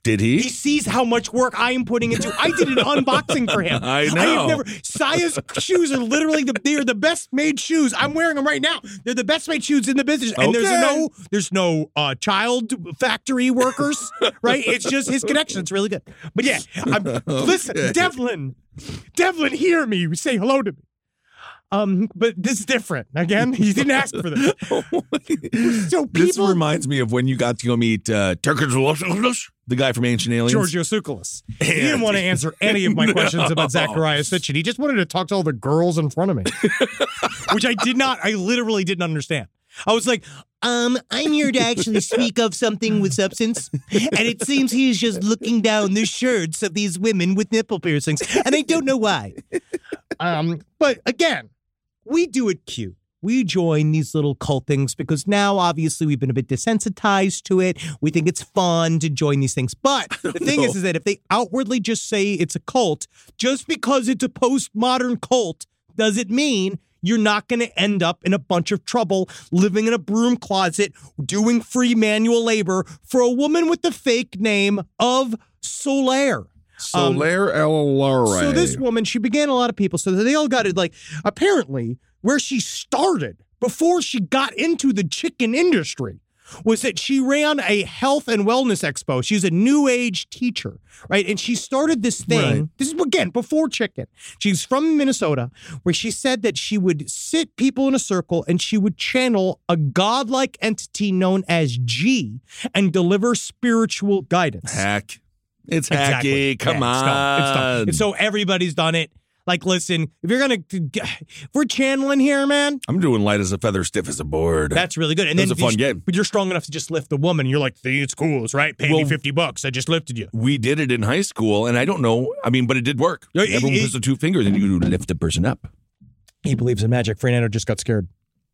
[SPEAKER 6] Did he?
[SPEAKER 5] He sees how much work I am putting into. I did an unboxing for him.
[SPEAKER 6] I know.
[SPEAKER 5] I have never. Saya's shoes are literally the they are the best made shoes. I'm wearing them right now. They're the best made shoes in the business. And
[SPEAKER 6] Okay.
[SPEAKER 5] there's no there's no uh, child factory workers, right? It's just his connection. It's really good. But yeah, I'm, listen, Devlin, Devlin, hear me. Say hello to me. Um, but this is different. Again, he didn't ask for this. So people,
[SPEAKER 6] This reminds me of when you got to go meet uh, Turkish, the guy from Ancient Aliens.
[SPEAKER 5] Giorgio Tsoukalos. He didn't want to answer any of my questions about Zachariah Sitchin. He just wanted to talk to all the girls in front of me, which I did not. I literally didn't understand. I was like, um, I'm here to actually speak of something with substance, and it seems he's just looking down the shirts of these women with nipple piercings, and I don't know why. Um, but again, we do it cute. We join these little cult things because now, obviously, we've been a bit desensitized to it. We think it's fun to join these things. But the thing is, is that if they outwardly just say it's a cult, just because it's a postmodern cult, does it mean you're not going to end up in a bunch of trouble living in a broom closet, doing free manual labor for a woman with the fake name of Solaire?
[SPEAKER 6] Solaire El Lore.
[SPEAKER 5] So this woman, she began a lot of people. So they all got it. Like, apparently, where she started before she got into the chicken industry was that she ran a health and wellness expo. She's a new age teacher, right? And she started this thing.
[SPEAKER 6] Right.
[SPEAKER 5] This is, again, before chicken. She's from Minnesota, where she said that she would sit people in a circle and she would channel a godlike entity known as G and deliver spiritual guidance.
[SPEAKER 6] Hack. It's
[SPEAKER 5] Exactly.
[SPEAKER 6] hacky. Come
[SPEAKER 5] Yeah,
[SPEAKER 6] on.
[SPEAKER 5] it's done. It's done. And so everybody's done it. Like, listen, if you're going to, if we're channeling here, man,
[SPEAKER 6] I'm doing light as a feather, stiff as a board.
[SPEAKER 5] that's really good. And
[SPEAKER 6] That's
[SPEAKER 5] then
[SPEAKER 6] a fun
[SPEAKER 5] you-
[SPEAKER 6] game.
[SPEAKER 5] But you're strong enough to just lift the woman. You're like, see, it's cool, right? Pay me
[SPEAKER 6] Well-
[SPEAKER 5] fifty bucks. I just lifted you.
[SPEAKER 6] We did it in high school, and I don't know. I mean, but it did work.
[SPEAKER 5] Yeah, it-
[SPEAKER 6] Everyone
[SPEAKER 5] it-
[SPEAKER 6] puts the two fingers, and you lift the person up.
[SPEAKER 5] He believes in magic. Fernando just got scared.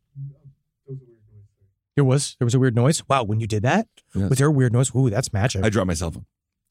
[SPEAKER 5] There was? There was a weird noise? Wow, when you did that?
[SPEAKER 6] Yes.
[SPEAKER 5] Was there a weird noise? Ooh, that's magic.
[SPEAKER 6] I dropped my cell phone.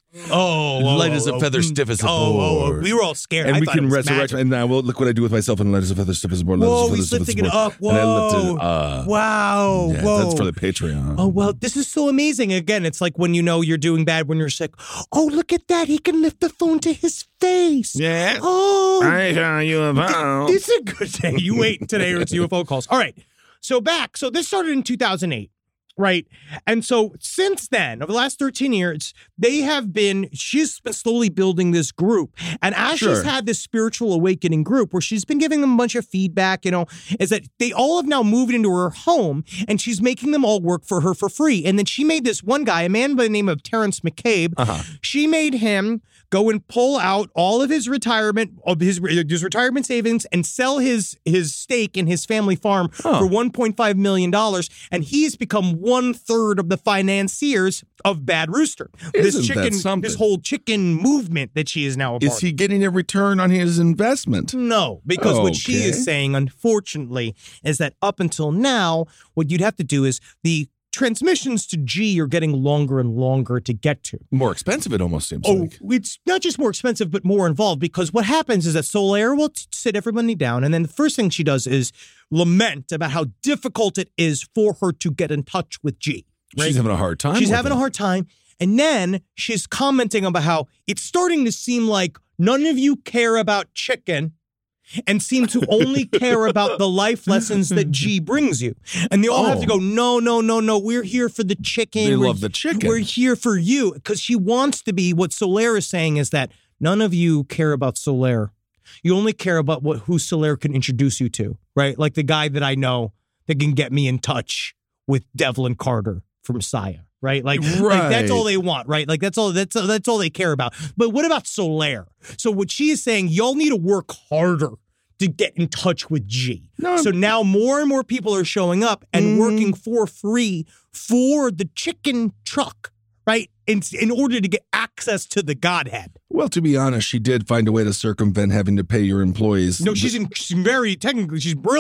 [SPEAKER 5] oh,
[SPEAKER 6] Light
[SPEAKER 5] oh,
[SPEAKER 6] as a
[SPEAKER 5] oh,
[SPEAKER 6] feather,
[SPEAKER 5] mm,
[SPEAKER 6] stiff as a
[SPEAKER 5] oh, oh, oh,
[SPEAKER 6] board.
[SPEAKER 5] we were all scared.
[SPEAKER 6] And
[SPEAKER 5] I
[SPEAKER 6] we
[SPEAKER 5] thought it
[SPEAKER 6] can
[SPEAKER 5] was
[SPEAKER 6] resurrect.
[SPEAKER 5] magic.
[SPEAKER 6] And now, well, look what I do with myself, and light as a feather, stiff as a board. Light
[SPEAKER 5] Whoa,
[SPEAKER 6] as a feather,
[SPEAKER 5] he's
[SPEAKER 6] stiff as a
[SPEAKER 5] lifting it
[SPEAKER 6] board.
[SPEAKER 5] up.
[SPEAKER 6] And I lifted
[SPEAKER 5] Whoa.
[SPEAKER 6] it up.
[SPEAKER 5] Wow.
[SPEAKER 6] Yeah,
[SPEAKER 5] Whoa.
[SPEAKER 6] that's for the Patreon.
[SPEAKER 5] Oh, well, this is so amazing. Again, it's like when you know you're doing bad when you're sick. Oh, look at that. He can lift the phone to his face.
[SPEAKER 6] Yeah.
[SPEAKER 5] Oh.
[SPEAKER 6] I saw you about.
[SPEAKER 5] This is a good day. You wait today or it's U F O calls. All right. So back. So this started in two thousand eight. Right. And so since then, over the last thirteen years, they have been, she's been slowly building this group. And as
[SPEAKER 6] Sure.
[SPEAKER 5] she's had this spiritual awakening group where she's been giving them a bunch of feedback, you know, is that they all have now moved into her home and she's making them all work for her for free. And then she made this one guy, a man by the name of Terrence McCabe,
[SPEAKER 6] Uh-huh.
[SPEAKER 5] she made him go and pull out all of his retirement, of his, his retirement savings and sell his, his stake in his family farm
[SPEAKER 6] Huh.
[SPEAKER 5] for one point five million dollars. And he's become one third of the financiers of Bad Rooster. This
[SPEAKER 6] Isn't that
[SPEAKER 5] chicken,
[SPEAKER 6] something?
[SPEAKER 5] this whole chicken movement that she is now a part
[SPEAKER 6] Is he getting a return on his investment?
[SPEAKER 5] of. No, because what she
[SPEAKER 6] Okay.
[SPEAKER 5] is saying, unfortunately, is that up until now, what you'd have to do is the transmissions to G are getting longer and longer to get to.
[SPEAKER 6] More expensive, it almost seems
[SPEAKER 5] Oh,
[SPEAKER 6] like.
[SPEAKER 5] it's not just more expensive, but more involved because what happens is that Solaire will t- sit everybody down. And then the first thing she does is lament about how difficult it is for her to get in touch with G. right?
[SPEAKER 6] She's having a hard time.
[SPEAKER 5] She's
[SPEAKER 6] with
[SPEAKER 5] having
[SPEAKER 6] it.
[SPEAKER 5] a hard time. And then she's commenting about how it's starting to seem like none of you care about chicken and seem to only care about the life lessons that G brings you. And they all have to go, no, no, no, no, we're here for the chicken.
[SPEAKER 6] They
[SPEAKER 5] we're,
[SPEAKER 6] love the chicken.
[SPEAKER 5] We're here for you. Because she wants to be, what Solaire is saying is that none of you care about Solaire. You only care about what who Solaire can introduce you to, right? Like the guy that I know that can get me in touch with Devlin Carter from Saya. Right? Like, like that's all they want, right? Like that's all that's that's all they care about. But what about Solaire? So what she is saying, y'all need to work harder to get in touch with G.
[SPEAKER 6] No,
[SPEAKER 5] so now more and more people are showing up and
[SPEAKER 6] Mm.
[SPEAKER 5] working for free for the chicken truck, right? In, in order to get access to the Godhead.
[SPEAKER 6] Well, to be honest, she did find a way to circumvent having to pay your employees.
[SPEAKER 5] No, she's, in, she's very, technically, she's brilliant.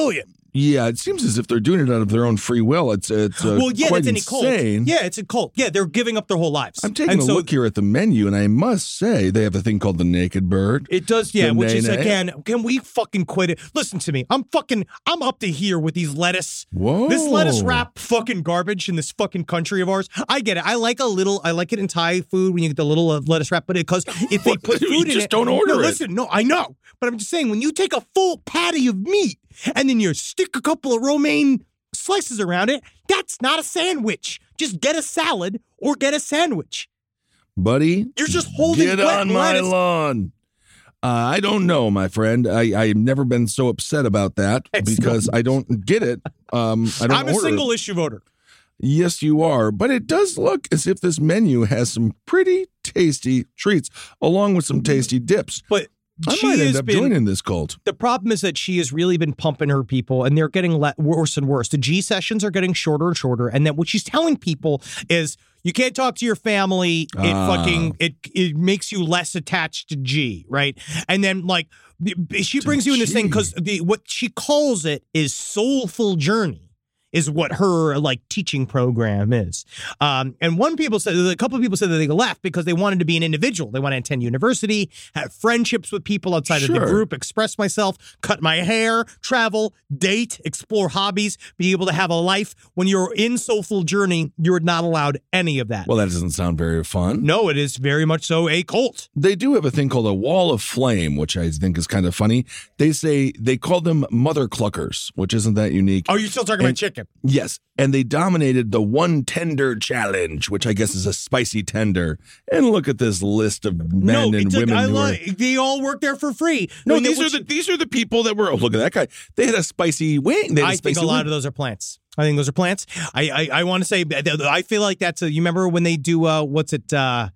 [SPEAKER 6] Yeah, it seems as if they're doing it out of their own free will. It's it's uh,
[SPEAKER 5] well, yeah,
[SPEAKER 6] quite
[SPEAKER 5] that's any cult.
[SPEAKER 6] insane.
[SPEAKER 5] Yeah, it's a cult. Yeah, they're giving up their whole lives.
[SPEAKER 6] I'm taking
[SPEAKER 5] And
[SPEAKER 6] a
[SPEAKER 5] so
[SPEAKER 6] look here at the menu, and I must say they have a thing called the Naked Bird.
[SPEAKER 5] It does, yeah,
[SPEAKER 6] The
[SPEAKER 5] which is,
[SPEAKER 6] nay-nay.
[SPEAKER 5] again, can we fucking quit it? Listen to me. I'm fucking, I'm up to here with these lettuce.
[SPEAKER 6] Whoa.
[SPEAKER 5] This lettuce wrap fucking garbage in this fucking country of ours. I get it. I like a little, I like it in Thai food when you get the little uh, lettuce wrap, but because if they put
[SPEAKER 6] You
[SPEAKER 5] food in
[SPEAKER 6] just
[SPEAKER 5] it.
[SPEAKER 6] don't order
[SPEAKER 5] no,
[SPEAKER 6] it.
[SPEAKER 5] listen, no, I know. But I'm just saying, when you take a full patty of meat and then you stick a couple of romaine slices around it, that's not a sandwich. Just get a salad or get a sandwich.
[SPEAKER 6] Buddy,
[SPEAKER 5] You're just holding
[SPEAKER 6] get
[SPEAKER 5] wet
[SPEAKER 6] on my
[SPEAKER 5] lettuce.
[SPEAKER 6] lawn. Uh, I don't know, my friend. I, I've never been so upset about that
[SPEAKER 5] It's
[SPEAKER 6] because I don't get it. Um, I don't
[SPEAKER 5] I'm a
[SPEAKER 6] order it.
[SPEAKER 5] single issue voter.
[SPEAKER 6] Yes, you are. But it does look as if this menu has some pretty tasty treats along with some tasty dips.
[SPEAKER 5] But
[SPEAKER 6] I
[SPEAKER 5] she
[SPEAKER 6] might end
[SPEAKER 5] has
[SPEAKER 6] up
[SPEAKER 5] been,
[SPEAKER 6] joining this cult.
[SPEAKER 5] The problem is that she has really been pumping her people, and they're getting le- worse and worse. The G sessions are getting shorter and shorter, and then what she's telling people is you can't talk to your family. It
[SPEAKER 6] Ah.
[SPEAKER 5] fucking it it makes you less attached to G, right? And then like the- she brings you in this thing
[SPEAKER 6] G.
[SPEAKER 5] because the what she calls it is soulful journey. Is what her like teaching program is. Um, and one people said, a couple of people said that they left because they wanted to be an individual. They want to attend university, have friendships with people outside of the
[SPEAKER 6] Sure.
[SPEAKER 5] group, express myself, cut my hair, travel, date, explore hobbies, be able to have a life. When you're in Soulful Journey, you're not allowed any of that.
[SPEAKER 6] Well, that doesn't sound very fun.
[SPEAKER 5] No, it is very much so a cult.
[SPEAKER 6] They do have a thing called a wall of flame, which I think is kind of funny. They say they call them mother cluckers, which isn't that unique.
[SPEAKER 5] Oh, you're still talking
[SPEAKER 6] And-
[SPEAKER 5] about chicken.
[SPEAKER 6] Yes, and they dominated the one tender challenge, which I guess is a spicy tender. And look at this list of men
[SPEAKER 5] no,
[SPEAKER 6] and
[SPEAKER 5] it's
[SPEAKER 6] women
[SPEAKER 5] like, I
[SPEAKER 6] who
[SPEAKER 5] love,
[SPEAKER 6] are.
[SPEAKER 5] they all work there for free.
[SPEAKER 6] No,
[SPEAKER 5] When they-
[SPEAKER 6] these are
[SPEAKER 5] which-
[SPEAKER 6] the these are the people that were. Oh, look at that guy! They had a spicy wing. They had
[SPEAKER 5] I
[SPEAKER 6] a
[SPEAKER 5] think
[SPEAKER 6] spicy
[SPEAKER 5] a lot
[SPEAKER 6] wing.
[SPEAKER 5] of those are plants. I think those are plants. I I, I want to say I feel like that's a. You remember when they do uh what's it uh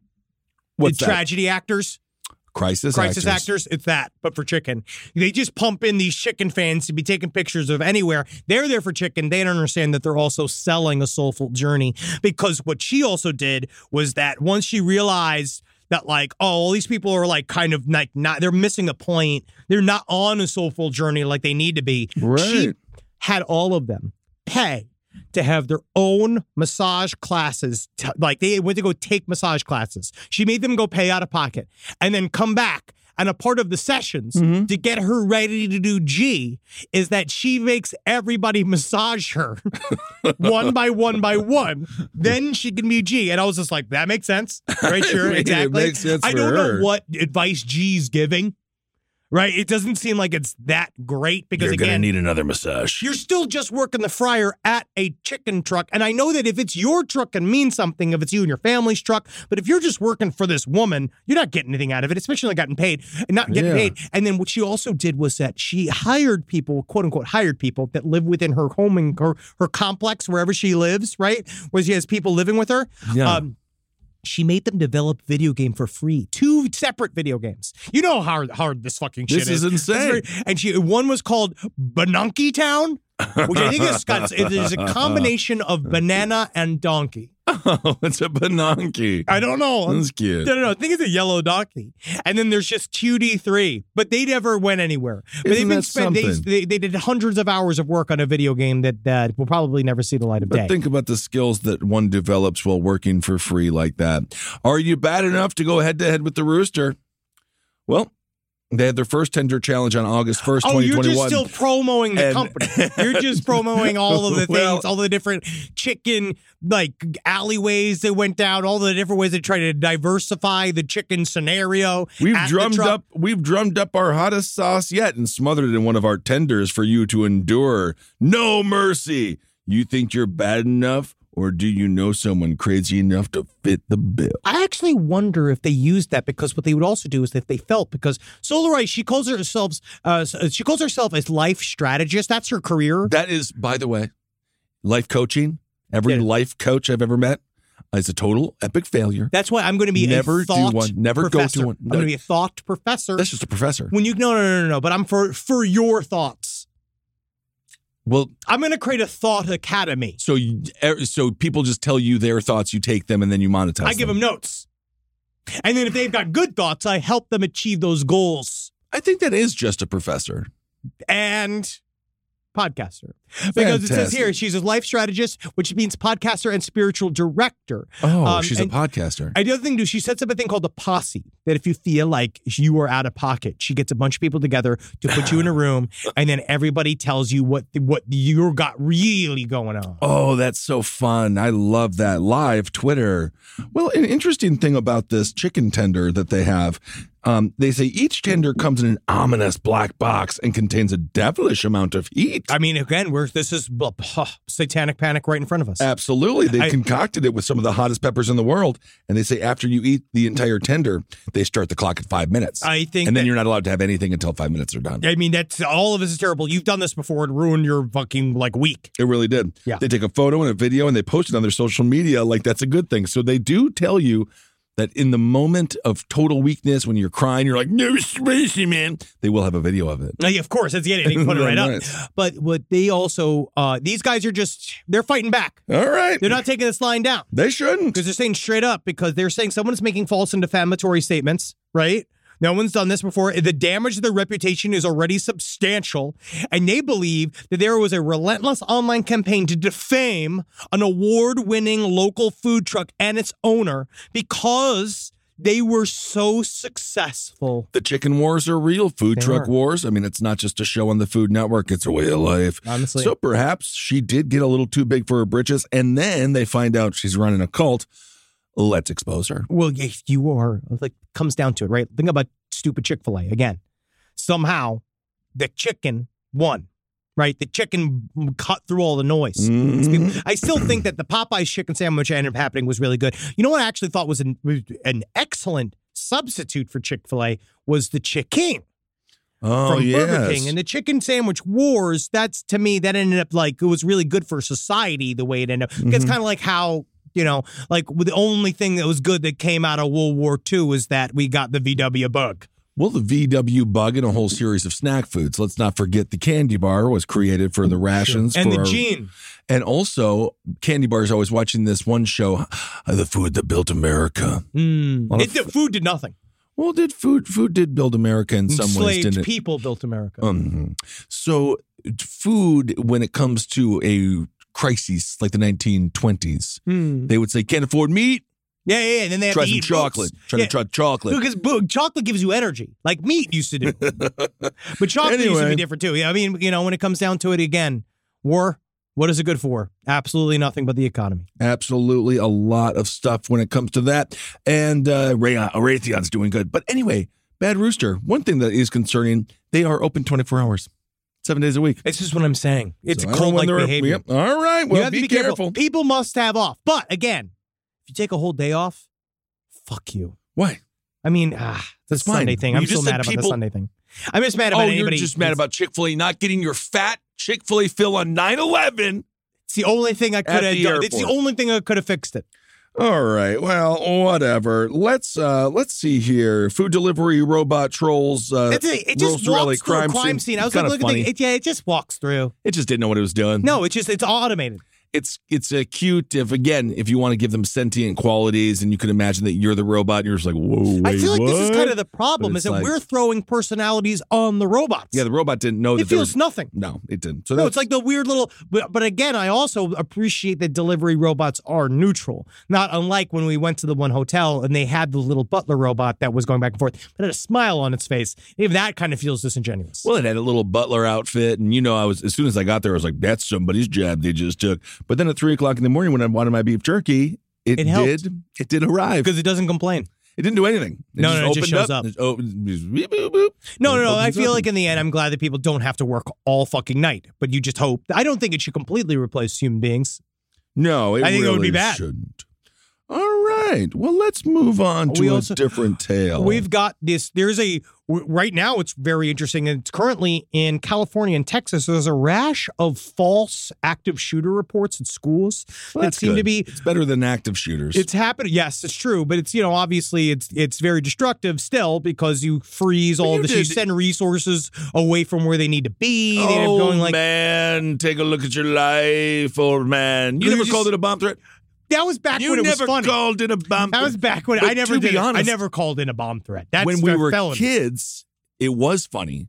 [SPEAKER 6] What's
[SPEAKER 5] the
[SPEAKER 6] that?
[SPEAKER 5] tragedy actors,
[SPEAKER 6] Crisis,
[SPEAKER 5] crisis
[SPEAKER 6] actors.
[SPEAKER 5] actors. It's that, but for chicken. They just pump in these chicken fans to be taking pictures of anywhere. They're there for chicken. They don't understand that they're also selling a soulful journey because what she also did was that once she realized that like, oh, all these people are like kind of like not, they're missing a point. They're not on a soulful journey like they need to be.
[SPEAKER 6] Right.
[SPEAKER 5] She had all of them pay to have their own massage classes. T- like they went to go take massage classes. She made them go pay out of pocket and then come back. And a part of the sessions
[SPEAKER 6] Mm-hmm.
[SPEAKER 5] to get her ready to do G is that she makes everybody massage her one by one by one. Then she can be G. And I was just like, that makes sense. Right, sure,
[SPEAKER 6] It
[SPEAKER 5] exactly.
[SPEAKER 6] makes sense
[SPEAKER 5] I
[SPEAKER 6] for
[SPEAKER 5] don't
[SPEAKER 6] her.
[SPEAKER 5] know what advice G's giving. Right? It doesn't seem like it's that great because,
[SPEAKER 7] You're going to
[SPEAKER 5] again,
[SPEAKER 7] need another massage.
[SPEAKER 5] you're still just working the fryer at a chicken truck. And I know that if it's your truck can mean something, if it's you and your family's truck. But if you're just working for this woman, you're not getting anything out of it, especially not getting paid and not getting
[SPEAKER 6] Yeah.
[SPEAKER 5] paid. And then what she also did was that she hired people, quote unquote, hired people that live within her home and her, her complex, wherever she lives, right? Where she has people living with her.
[SPEAKER 6] Yeah.
[SPEAKER 5] Um, she made them develop video game for free. Two separate video games. You know how hard, hard this fucking shit
[SPEAKER 6] This is
[SPEAKER 5] It's
[SPEAKER 6] insane.
[SPEAKER 5] very- and she one was called Bananki Town, which I think is got, it is a combination of banana and donkey.
[SPEAKER 6] Oh, it's a bananki.
[SPEAKER 5] I don't know.
[SPEAKER 6] That's cute.
[SPEAKER 5] No, no, no. I think it's a yellow donkey. And then there's just Q D three, but they never went anywhere. But
[SPEAKER 6] Isn't
[SPEAKER 5] they've been
[SPEAKER 6] that
[SPEAKER 5] spent, they,
[SPEAKER 6] something?
[SPEAKER 5] they, they did hundreds of hours of work on a video game that uh, will probably never see the light of
[SPEAKER 6] But
[SPEAKER 5] day.
[SPEAKER 6] think about the skills that one develops while working for free like that. Are you bad enough to go head to head with the Rooster? Well, they had their first tender challenge on August first,
[SPEAKER 5] Oh,
[SPEAKER 6] twenty
[SPEAKER 5] you're
[SPEAKER 6] twenty-one.
[SPEAKER 5] just still promoting the
[SPEAKER 6] And-
[SPEAKER 5] company. You're just promoting all of the things,
[SPEAKER 6] Well-
[SPEAKER 5] all the different chicken like alleyways that went down, all the different ways they try to diversify the chicken scenario.
[SPEAKER 6] We've
[SPEAKER 5] at the
[SPEAKER 6] drummed
[SPEAKER 5] truck.
[SPEAKER 6] up we've drummed up our hottest sauce yet and smothered it in one of our tenders for you to endure. No mercy. You think you're bad enough, or do you know someone crazy enough to fit the bill?
[SPEAKER 5] I actually wonder if they used that because what they would also do is if they felt because Solar Ice, she calls herself uh, she calls herself as life strategist. That's her career.
[SPEAKER 6] That is, by the way, life coaching. Every
[SPEAKER 5] Yeah.
[SPEAKER 6] life coach I've ever met is a total epic failure.
[SPEAKER 5] That's why I'm going to be
[SPEAKER 6] Never
[SPEAKER 5] a
[SPEAKER 6] do
[SPEAKER 5] thought
[SPEAKER 6] one. Never go to
[SPEAKER 5] professor.
[SPEAKER 6] one.
[SPEAKER 5] I'm going to be a thought professor.
[SPEAKER 6] That's just a professor.
[SPEAKER 5] when you no no no no no. But I'm for for your thoughts.
[SPEAKER 6] Well,
[SPEAKER 5] I'm going to create a thought academy.
[SPEAKER 6] so you, er, so people just tell you their thoughts, you take them, and then you monetize.
[SPEAKER 5] I give them notes. And then if they've got good thoughts, I help them achieve those goals.
[SPEAKER 6] I think that is just a professor.
[SPEAKER 5] And podcaster. Because it says
[SPEAKER 6] Fantastic.
[SPEAKER 5] here, she's a life strategist, which means podcaster and spiritual director.
[SPEAKER 6] Oh,
[SPEAKER 5] Um,
[SPEAKER 6] she's a
[SPEAKER 5] and-
[SPEAKER 6] podcaster.
[SPEAKER 5] And the other thing, too, she sets up a thing called the posse, that if you feel like you are out of pocket, she gets a bunch of people together to put you in a room, and then everybody tells you what what you got really going on.
[SPEAKER 6] Oh, that's so fun. I love that. Live Twitter. Well, an interesting thing about this chicken tender that they have, um, they say each tender comes in an ominous black box and contains a devilish amount of heat.
[SPEAKER 5] I mean, again, we're this is uh, satanic panic right in front of us.
[SPEAKER 6] Absolutely. They
[SPEAKER 5] I-
[SPEAKER 6] concocted it with some of the hottest peppers in the world. And they say after you eat the entire tender, they start the clock at five minutes.
[SPEAKER 5] I think
[SPEAKER 6] And then
[SPEAKER 5] that-
[SPEAKER 6] you're not allowed to have anything until five minutes are done.
[SPEAKER 5] I mean, that's all of this is terrible. You've done this before and ruined your fucking like week.
[SPEAKER 6] It really did.
[SPEAKER 5] Yeah.
[SPEAKER 6] They take a photo and a video and they post it on their social media like that's a good thing. So they do tell you that in the moment of total weakness, when you're crying, you're like, no, spicy, man. They will have a video of it.
[SPEAKER 5] Uh, yeah, of course, that's it. They can put it right up.
[SPEAKER 6] Nice.
[SPEAKER 5] But what they also, uh, these guys are just, they're fighting back.
[SPEAKER 6] All right.
[SPEAKER 5] They're not taking this line down.
[SPEAKER 6] They shouldn't.
[SPEAKER 5] Because they're saying straight up, because they're saying someone's making false and defamatory statements, right? No one's done this before. The damage to their reputation is already substantial. And they believe that there was a relentless online campaign to defame an award-winning local food truck and its owner because they were so successful.
[SPEAKER 6] The chicken wars are real. Food
[SPEAKER 5] They
[SPEAKER 6] truck
[SPEAKER 5] are.
[SPEAKER 6] wars. I mean, it's not just a show on the Food Network. It's a way of life.
[SPEAKER 5] Honestly.
[SPEAKER 6] So perhaps she did get a little too big for her britches. And then they find out she's running a cult. Let's expose her.
[SPEAKER 5] Well, yeah, you are, like, comes down to it, right? Think about stupid Chick-fil-A. Again, somehow the chicken won, right? The chicken cut through all the noise.
[SPEAKER 6] Mhm.
[SPEAKER 5] I still think that the Popeye's chicken sandwich ended up happening was really good. You know what I actually thought was an, an excellent substitute for Chick-fil-A was the chicken
[SPEAKER 6] Oh,
[SPEAKER 5] from
[SPEAKER 6] yes.
[SPEAKER 5] Burger King. And the chicken sandwich wars, that's, to me, that ended up like, it was really good for society the way it ended up.
[SPEAKER 6] Mm-hmm.
[SPEAKER 5] It's kind of like how, you know, like the only thing that was good that came out of World War Two was that we got the V W bug.
[SPEAKER 6] Well, the V W bug and a whole series of snack foods. Let's not forget the candy bar was created for the rations.
[SPEAKER 5] And
[SPEAKER 6] for
[SPEAKER 5] the
[SPEAKER 6] our-
[SPEAKER 5] gene.
[SPEAKER 6] And also, candy bars, I was watching this one show, The Food That Built America.
[SPEAKER 5] Mm.
[SPEAKER 6] Lot
[SPEAKER 5] It,
[SPEAKER 6] of-
[SPEAKER 5] the food did nothing.
[SPEAKER 6] Well, did food food did build America in some ways,
[SPEAKER 5] Enslaved
[SPEAKER 6] didn't it?
[SPEAKER 5] people built America.
[SPEAKER 6] Mhm. So food, when it comes to a crisis like the nineteen twenties,
[SPEAKER 5] Hmm.
[SPEAKER 6] they would say, can't afford meat,
[SPEAKER 5] Yeah, yeah, yeah. And then they have
[SPEAKER 6] try
[SPEAKER 5] to
[SPEAKER 6] some
[SPEAKER 5] eat
[SPEAKER 6] chocolate.
[SPEAKER 5] books.
[SPEAKER 6] Try
[SPEAKER 5] Yeah.
[SPEAKER 6] to try chocolate.
[SPEAKER 5] Because bo- chocolate gives you energy, like meat used to do. But chocolate used to
[SPEAKER 6] Anyway.
[SPEAKER 5] be different too. Yeah, I mean, you know, when it comes down to it again, war, what is it good for? Absolutely nothing but the economy.
[SPEAKER 6] Absolutely a lot of stuff when it comes to that. And uh, Ray- Raytheon's doing good. But anyway, Bad Rooster, one thing that is concerning, they are open twenty-four hours, seven days a week.
[SPEAKER 5] It's just what I'm saying. It's
[SPEAKER 6] So I don't know
[SPEAKER 5] cult-like
[SPEAKER 6] when they're-
[SPEAKER 5] behavior.
[SPEAKER 6] Yep. All right.
[SPEAKER 5] You
[SPEAKER 6] Well,
[SPEAKER 5] have to
[SPEAKER 6] be,
[SPEAKER 5] be careful.
[SPEAKER 6] careful.
[SPEAKER 5] People must have off. But again, if you take a whole day off, fuck you.
[SPEAKER 6] Why?
[SPEAKER 5] I mean, ah,
[SPEAKER 6] That's
[SPEAKER 5] the
[SPEAKER 6] fine.
[SPEAKER 5] Sunday thing.
[SPEAKER 6] You
[SPEAKER 5] I'm
[SPEAKER 6] just
[SPEAKER 5] still
[SPEAKER 6] said
[SPEAKER 5] mad about
[SPEAKER 6] people-
[SPEAKER 5] the Sunday thing. I'm just mad about
[SPEAKER 6] Oh,
[SPEAKER 5] anybody.
[SPEAKER 6] you're just mad
[SPEAKER 5] it's-
[SPEAKER 6] about Chick-fil-A not getting your fat Chick-fil-A fill on nine eleven.
[SPEAKER 5] It's the only thing I could have
[SPEAKER 6] the
[SPEAKER 5] done. It's the
[SPEAKER 6] airport.
[SPEAKER 5] only thing I could have fixed it.
[SPEAKER 6] All right. Well, whatever. Let's uh let's see here. Food delivery robot trolls. Uh,
[SPEAKER 5] It's a, it just
[SPEAKER 6] Rose Rally
[SPEAKER 5] walks through a crime scene. I was like,
[SPEAKER 6] Kinda
[SPEAKER 5] look at
[SPEAKER 6] funny.
[SPEAKER 5] the, it, yeah, it just walks through.
[SPEAKER 6] It just didn't know what it was doing.
[SPEAKER 5] No, it's just it's automated.
[SPEAKER 6] it's it's a cute. If again, if you want to give them sentient qualities, and you can imagine that you're the robot, and you're just like, whoa. Wait,
[SPEAKER 5] I feel like this is
[SPEAKER 6] what?
[SPEAKER 5] kind of the problem
[SPEAKER 6] But
[SPEAKER 5] is
[SPEAKER 6] it's
[SPEAKER 5] that
[SPEAKER 6] like-
[SPEAKER 5] we're throwing personalities on the robots.
[SPEAKER 6] Yeah, the robot didn't know that
[SPEAKER 5] it
[SPEAKER 6] there
[SPEAKER 5] feels
[SPEAKER 6] was
[SPEAKER 5] nothing.
[SPEAKER 6] No, it didn't. So
[SPEAKER 5] No,
[SPEAKER 6] that's
[SPEAKER 5] it's like the weird little. But, but again, I also appreciate that delivery robots are neutral. Not unlike when we went to the one hotel and they had the little butler robot that was going back and forth, but had a smile on its face. Even that kind of feels disingenuous.
[SPEAKER 6] well, it had a little butler outfit, and you know, I was as soon as I got there, I was like, "That's somebody's job they just took." But then at three o'clock in the morning, when I wanted my beef jerky, it,
[SPEAKER 5] It helped.
[SPEAKER 6] did. It did arrive.
[SPEAKER 5] because it doesn't complain.
[SPEAKER 6] It didn't do anything. It
[SPEAKER 5] No, no, no, it just
[SPEAKER 6] opened
[SPEAKER 5] shows up.
[SPEAKER 6] It opened- just beep, boop, boop.
[SPEAKER 5] No, no,
[SPEAKER 6] It
[SPEAKER 5] no. I
[SPEAKER 6] opens
[SPEAKER 5] feel
[SPEAKER 6] up.
[SPEAKER 5] like in the end, I'm glad that people don't have to work all fucking night. But you just hope. I don't think it should completely replace human beings.
[SPEAKER 6] No, it
[SPEAKER 5] I think it
[SPEAKER 6] really
[SPEAKER 5] would be bad.
[SPEAKER 6] shouldn't. All right. Well, let's move on to
[SPEAKER 5] We
[SPEAKER 6] a
[SPEAKER 5] also-
[SPEAKER 6] different tale.
[SPEAKER 5] We've got this. There's a w- right now. It's very interesting. And it's currently in California and Texas. There's a rash of false active shooter reports at schools
[SPEAKER 6] Well,
[SPEAKER 5] that
[SPEAKER 6] that's
[SPEAKER 5] seem to
[SPEAKER 6] good.
[SPEAKER 5] be.
[SPEAKER 6] It's better than active shooters.
[SPEAKER 5] It's happening. Yes, it's true, but it's you know obviously it's it's very destructive still because you freeze all
[SPEAKER 6] you
[SPEAKER 5] this. You
[SPEAKER 6] did-
[SPEAKER 5] send resources away from where they need to be. They end up
[SPEAKER 6] oh,
[SPEAKER 5] going like
[SPEAKER 6] man, take a look at your life, old man. You
[SPEAKER 5] You
[SPEAKER 6] never
[SPEAKER 5] just-
[SPEAKER 6] called it a bomb threat?
[SPEAKER 5] that was back
[SPEAKER 6] You
[SPEAKER 5] when it was
[SPEAKER 6] never
[SPEAKER 5] funny.
[SPEAKER 6] called it a bomb
[SPEAKER 5] That
[SPEAKER 6] threat?
[SPEAKER 5] was back when
[SPEAKER 6] But
[SPEAKER 5] I never
[SPEAKER 6] to
[SPEAKER 5] did.
[SPEAKER 6] be
[SPEAKER 5] it. I
[SPEAKER 6] honest,
[SPEAKER 5] never called in a bomb threat. That's
[SPEAKER 6] when we
[SPEAKER 5] a
[SPEAKER 6] were
[SPEAKER 5] felony.
[SPEAKER 6] kids, it was funny.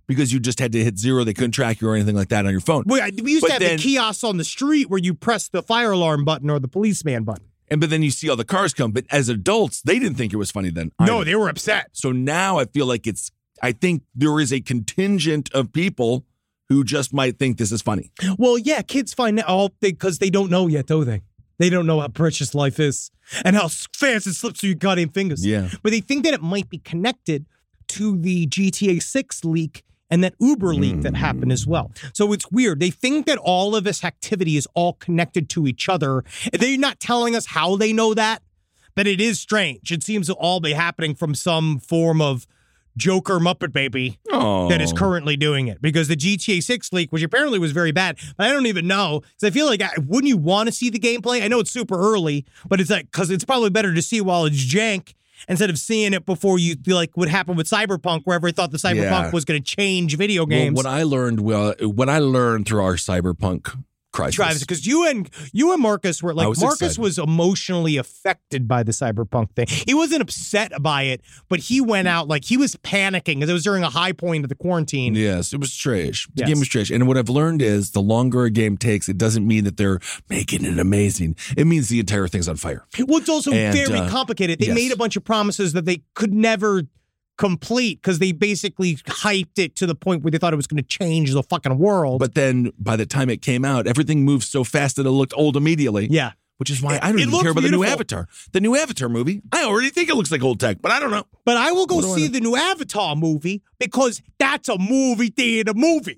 [SPEAKER 6] because you just had to hit zero. They couldn't track you or anything like that on your phone.
[SPEAKER 5] We, we used
[SPEAKER 6] But
[SPEAKER 5] to have
[SPEAKER 6] then-
[SPEAKER 5] the kiosks on the street where you press the fire alarm button or the policeman button.
[SPEAKER 6] And but then you see all the cars come. But as adults, they didn't think it was funny then.
[SPEAKER 5] No,
[SPEAKER 6] either.
[SPEAKER 5] they were upset.
[SPEAKER 6] So now I feel like it's, I think there is a contingent of people who just might think this is funny.
[SPEAKER 5] Well, yeah, kids find out all because they don't know yet, do they? They don't know how precious life is and how fast it slips through your goddamn fingers.
[SPEAKER 6] Yeah.
[SPEAKER 5] But they think that it might be connected to the G T A six leak and that Uber leak that happened as well. So it's weird. They think that all of this activity is all connected to each other. They're not telling us how they know that, but it is strange. It seems to all be happening from some form of Joker Muppet Baby
[SPEAKER 6] Oh.
[SPEAKER 5] that is currently doing it. Because the G T A six leak, which apparently was very bad, but I don't even know. Because I feel like, I, wouldn't you want to see the gameplay? I know it's super early, but it's like, because it's probably better to see while it's jank instead of seeing it before you, like what happened with Cyberpunk, where everybody thought the Cyberpunk
[SPEAKER 6] Yeah.
[SPEAKER 5] was going to change video
[SPEAKER 6] Well,
[SPEAKER 5] games.
[SPEAKER 6] what I learned, well, what I learned through our cyberpunk crisis.
[SPEAKER 5] Because you and you and Marcus were like
[SPEAKER 6] I was
[SPEAKER 5] Marcus
[SPEAKER 6] excited.
[SPEAKER 5] was emotionally affected by the Cyberpunk thing. He wasn't upset by it, but he went out like he was panicking because it was during a high point of the quarantine.
[SPEAKER 6] Yes, it was trash. The
[SPEAKER 5] Yes.
[SPEAKER 6] game was trash. And what I've learned is the longer a game takes, it doesn't mean that they're making it amazing. It means the entire thing's on fire.
[SPEAKER 5] Well, it's also
[SPEAKER 6] And,
[SPEAKER 5] very
[SPEAKER 6] uh,
[SPEAKER 5] complicated. They
[SPEAKER 6] yes.
[SPEAKER 5] made a bunch of promises that they could never complete because they basically hyped it to the point where they thought it was going to change the fucking world.
[SPEAKER 6] But then by the time it came out, everything moved so fast that it looked old immediately.
[SPEAKER 5] yeah.
[SPEAKER 6] Which is why
[SPEAKER 5] It-
[SPEAKER 6] I don't
[SPEAKER 5] it
[SPEAKER 6] even
[SPEAKER 5] looks
[SPEAKER 6] care about the new
[SPEAKER 5] beautiful.
[SPEAKER 6] Avatar. The new Avatar movie, I already think it looks like old tech, but I don't know.
[SPEAKER 5] But I will go
[SPEAKER 6] What do I
[SPEAKER 5] see
[SPEAKER 6] know?
[SPEAKER 5] the new Avatar movie because that's a movie theater movie.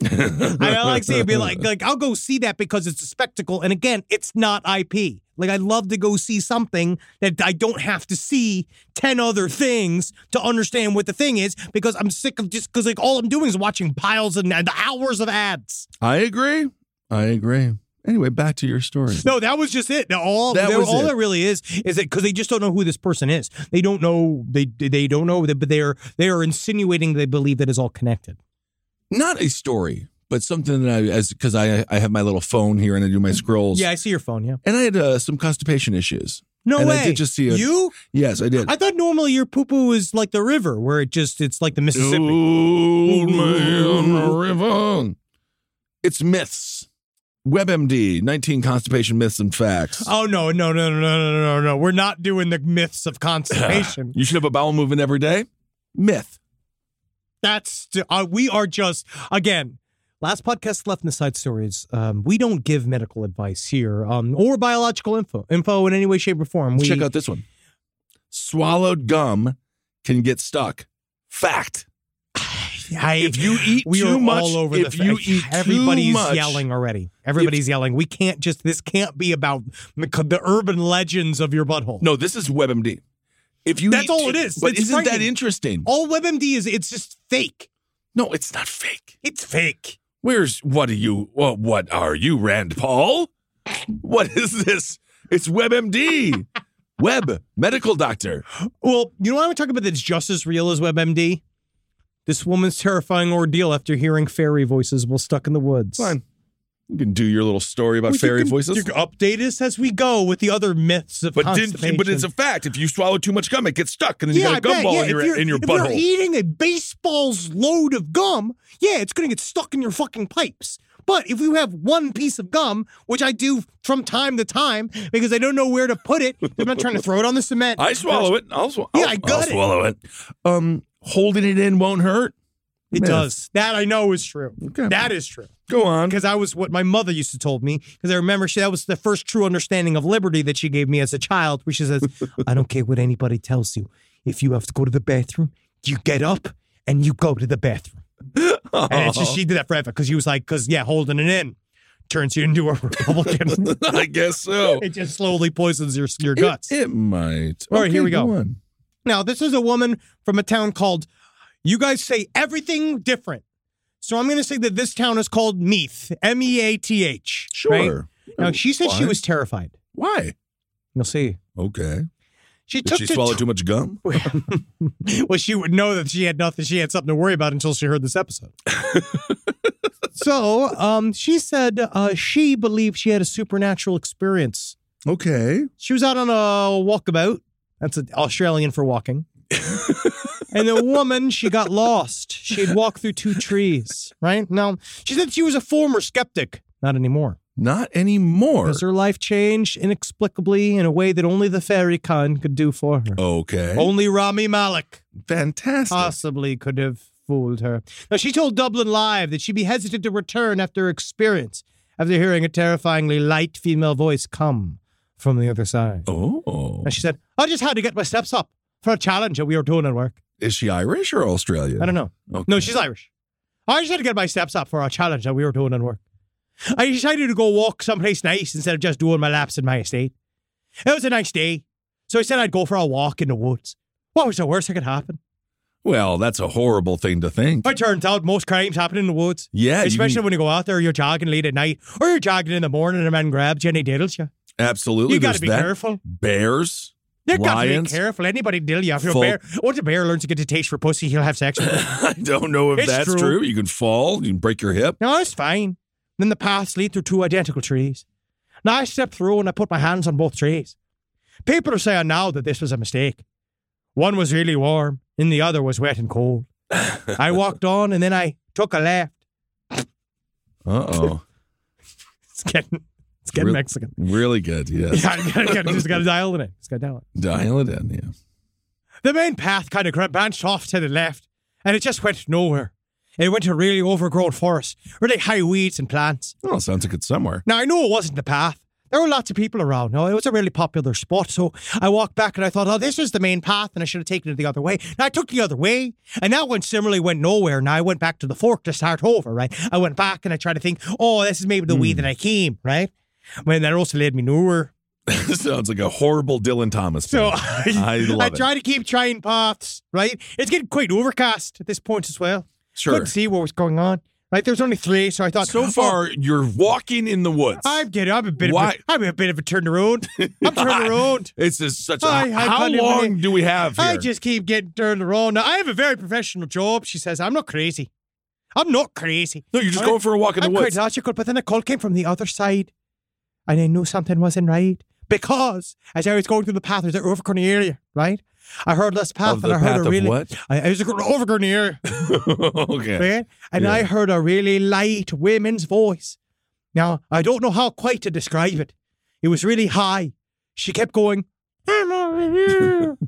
[SPEAKER 5] I like saying, be like, like, I'll go see that because it's a spectacle. And again, it's not I P. Like, I'd love to go see something that I don't have to see ten other things to understand what the thing is because I'm sick of just because, like, all I'm doing is watching piles and, and hours of ads.
[SPEAKER 6] I agree. I agree. Anyway, back to your story.
[SPEAKER 5] No, that was just it. All
[SPEAKER 6] That
[SPEAKER 5] that,
[SPEAKER 6] was
[SPEAKER 5] all
[SPEAKER 6] it.
[SPEAKER 5] that really is is that because they just don't know who this person is. They don't know. They they don't know that, but they are they are insinuating they believe that it's all connected.
[SPEAKER 6] Not a story, but something that I, as because I I have my little phone here and I do my scrolls.
[SPEAKER 5] Yeah, I see your phone. Yeah.
[SPEAKER 6] And I had uh, some constipation issues.
[SPEAKER 5] No
[SPEAKER 6] and
[SPEAKER 5] way.
[SPEAKER 6] I did just see it.
[SPEAKER 5] You?
[SPEAKER 6] Yes, I did.
[SPEAKER 5] I thought normally your poo poo is like the river, where it just it's like the Mississippi.
[SPEAKER 6] Old man on the river. It's myths. WebMD, nineteen constipation myths and facts.
[SPEAKER 5] Oh no no no no no no no no! We're not doing the myths of constipation.
[SPEAKER 6] You should have a bowel movement every day. Myth.
[SPEAKER 5] That's uh, we are just again. Last podcast left in the side stories. Um, we don't give medical advice here, um, or biological info, info in any way, shape, or form. We,
[SPEAKER 6] Check out this one. Swallowed gum can get stuck. Fact.
[SPEAKER 5] I,
[SPEAKER 6] If you eat
[SPEAKER 5] we
[SPEAKER 6] too
[SPEAKER 5] are
[SPEAKER 6] much,
[SPEAKER 5] all over
[SPEAKER 6] if
[SPEAKER 5] the.
[SPEAKER 6] you eat
[SPEAKER 5] everybody's
[SPEAKER 6] too much,
[SPEAKER 5] yelling already. Everybody's yelling. We can't just. This can't be about the, the urban legends of your butthole.
[SPEAKER 6] No, this is WebMD. If you
[SPEAKER 5] That's
[SPEAKER 6] eat
[SPEAKER 5] all
[SPEAKER 6] too-
[SPEAKER 5] it is.
[SPEAKER 6] But
[SPEAKER 5] It's
[SPEAKER 6] isn't that
[SPEAKER 5] frightening.
[SPEAKER 6] interesting?
[SPEAKER 5] All WebMD is. It's just fake.
[SPEAKER 6] No, it's not fake.
[SPEAKER 5] It's fake.
[SPEAKER 6] Where's what are you? Well, what are you, Rand Paul? What is this? It's WebMD. Web medical doctor.
[SPEAKER 5] Well, you know why we're talking about that it's just as real as WebMD? This woman's terrifying ordeal after hearing fairy voices while stuck in the woods.
[SPEAKER 6] Fine. You can do your little story about
[SPEAKER 5] Well, you
[SPEAKER 6] fairy
[SPEAKER 5] can-
[SPEAKER 6] voices.
[SPEAKER 5] You can update us as we go with the other myths of
[SPEAKER 6] But
[SPEAKER 5] constipation.
[SPEAKER 6] didn't, but it's a fact. If you swallow too much gum, it gets stuck, and then you
[SPEAKER 5] yeah,
[SPEAKER 6] got a
[SPEAKER 5] I bet.
[SPEAKER 6] gumball
[SPEAKER 5] Yeah,
[SPEAKER 6] in your
[SPEAKER 5] if you're,
[SPEAKER 6] in your
[SPEAKER 5] if
[SPEAKER 6] butthole.
[SPEAKER 5] you're eating a baseball's load of gum, yeah, it's going to get stuck in your fucking pipes. But if you have one piece of gum, which I do from time to time because I don't know where to put it, I'm not trying to throw it on the cement.
[SPEAKER 6] I swallow it. I'll, sw-
[SPEAKER 5] Yeah,
[SPEAKER 6] I'll,
[SPEAKER 5] I got
[SPEAKER 6] I'll
[SPEAKER 5] it.
[SPEAKER 6] swallow it. Um, holding it in won't hurt.
[SPEAKER 5] It
[SPEAKER 6] Myth.
[SPEAKER 5] does. That I know is true.
[SPEAKER 6] Okay.
[SPEAKER 5] That is true.
[SPEAKER 6] Go on.
[SPEAKER 5] Because I was what my mother used to told me. Because I remember she, that was the first true understanding of liberty that she gave me as a child, where she says, I don't care what anybody tells you. If you have to go to the bathroom, you get up and you go to the bathroom. And it's just, she did that forever because she was like, because, yeah, holding it in turns you into a Republican.
[SPEAKER 6] I guess so.
[SPEAKER 5] It just slowly poisons your, your guts.
[SPEAKER 6] It, it might.
[SPEAKER 5] All right, here we go.
[SPEAKER 6] on.
[SPEAKER 5] Now, this is a woman from a town called, you guys say everything different. So I'm going to say that this town is called Meath, M E A T H.
[SPEAKER 6] Sure.
[SPEAKER 5] Right? Now, she said she
[SPEAKER 6] Why?
[SPEAKER 5] was terrified.
[SPEAKER 6] Why?
[SPEAKER 5] You'll see.
[SPEAKER 6] Okay.
[SPEAKER 5] She
[SPEAKER 6] Did
[SPEAKER 5] took
[SPEAKER 6] she
[SPEAKER 5] the
[SPEAKER 6] swallow
[SPEAKER 5] t-
[SPEAKER 6] too much gum?
[SPEAKER 5] Well, she would know that she had nothing. She had something to worry about until she heard this episode. So, um, she said uh, she believed she had a supernatural experience.
[SPEAKER 6] Okay.
[SPEAKER 5] She was out on a walkabout. That's an Australian for walking. And the woman, she got lost. She'd walk through two trees, right? Now, she said she was a former skeptic. Not anymore.
[SPEAKER 6] Not anymore.
[SPEAKER 5] Because her life changed inexplicably in a way that only the fairy kind could do for her.
[SPEAKER 6] Okay.
[SPEAKER 5] Only Rami Malek
[SPEAKER 6] Fantastic.
[SPEAKER 5] possibly could have fooled her. Now, she told Dublin Live that she'd be hesitant to return after her experience, after hearing a terrifyingly light female voice come from the other side.
[SPEAKER 6] Oh.
[SPEAKER 5] And she said, I just had to get my steps up for a challenge that we were doing at work.
[SPEAKER 6] Is she Irish or Australian?
[SPEAKER 5] I don't know.
[SPEAKER 6] Okay.
[SPEAKER 5] No, she's Irish. I just had to get my steps up for a challenge that we were doing at work. I decided to go walk someplace nice instead of just doing my laps in my estate. It was a nice day, so I said I'd go for a walk in the woods. What was the worst that could happen?
[SPEAKER 6] Well, that's a horrible thing to think.
[SPEAKER 5] It turns out most crimes happen in the woods.
[SPEAKER 6] Yeah.
[SPEAKER 5] Especially
[SPEAKER 6] you,
[SPEAKER 5] when you go out there, you're jogging late at night, or you're jogging in the morning and a man grabs you and he diddles you.
[SPEAKER 6] Absolutely.
[SPEAKER 5] You got to
[SPEAKER 6] There's
[SPEAKER 5] be
[SPEAKER 6] that.
[SPEAKER 5] careful.
[SPEAKER 6] Bears.
[SPEAKER 5] You got to be
[SPEAKER 6] Lions.
[SPEAKER 5] careful. Anybody diddle you. If you're a
[SPEAKER 6] Full-
[SPEAKER 5] bear, once a bear learns to get a taste for pussy, he'll have sex with it.
[SPEAKER 6] I don't know if
[SPEAKER 5] It's
[SPEAKER 6] that's
[SPEAKER 5] true.
[SPEAKER 6] true. You can fall. You can break your hip.
[SPEAKER 5] No, it's fine. Then the paths lead through two identical trees. Now I stepped through and I put my hands on both trees. People are saying now that this was a mistake. One was really warm and the other was wet and cold. I walked on and then I took a left.
[SPEAKER 6] Uh-oh.
[SPEAKER 5] It's getting, it's getting
[SPEAKER 6] Real-
[SPEAKER 5] Mexican.
[SPEAKER 6] Really good, yes.
[SPEAKER 5] Yeah, I gotta, gotta, just got to dial it in. Just got to dial it.
[SPEAKER 6] Dial it in, yeah.
[SPEAKER 5] The main path kind of branched off to the left and it just went nowhere. It went to really overgrown forest, really high weeds and plants.
[SPEAKER 6] Well, sounds like it's somewhere.
[SPEAKER 5] Now, I knew it wasn't the path. There were lots of people around. No, it was a really popular spot. So I walked back and I thought, oh, this is the main path and I should have taken it the other way. Now I took the other way and that one similarly went nowhere. Now I went back to the fork to start over, right? I went back and I tried to think, oh, this is maybe the way that I came, right? When that also led me nowhere.
[SPEAKER 6] Sounds like a horrible Dylan Thomas
[SPEAKER 5] So
[SPEAKER 6] film.
[SPEAKER 5] I,
[SPEAKER 6] I love
[SPEAKER 5] I
[SPEAKER 6] it.
[SPEAKER 5] try to keep trying paths, right? It's getting quite overcast at this point as well.
[SPEAKER 6] Sure.
[SPEAKER 5] Couldn't see what was going on, right? There's only three, so I thought,
[SPEAKER 6] So
[SPEAKER 5] oh,
[SPEAKER 6] far, you're walking in the woods.
[SPEAKER 5] I'm getting, I'm a bit
[SPEAKER 6] Why-
[SPEAKER 5] of a, I'm a bit of a turn around. I'm turning around.
[SPEAKER 6] It's just such a.
[SPEAKER 5] I- I
[SPEAKER 6] how
[SPEAKER 5] can't even-
[SPEAKER 6] long do we have here?
[SPEAKER 5] I just keep getting turned around. Now, I have a very professional job, she says. I'm not crazy. I'm not crazy.
[SPEAKER 6] no, you're just
[SPEAKER 5] I'm-
[SPEAKER 6] going for a walk in the
[SPEAKER 5] I'm
[SPEAKER 6] woods.
[SPEAKER 5] quite logical, but then a call came from the other side, and I knew something wasn't right. Because as I was going through the path, there's an overgrown area, right? I heard this path,
[SPEAKER 6] Of
[SPEAKER 5] and
[SPEAKER 6] the
[SPEAKER 5] I heard
[SPEAKER 6] path
[SPEAKER 5] a
[SPEAKER 6] of
[SPEAKER 5] really,
[SPEAKER 6] what?
[SPEAKER 5] I, I was overgrown area,
[SPEAKER 6] Okay.
[SPEAKER 5] right? And
[SPEAKER 6] Yeah.
[SPEAKER 5] I heard a really light women's voice. Now, I don't know how quite to describe it. It was really high. She kept going, I'm over here.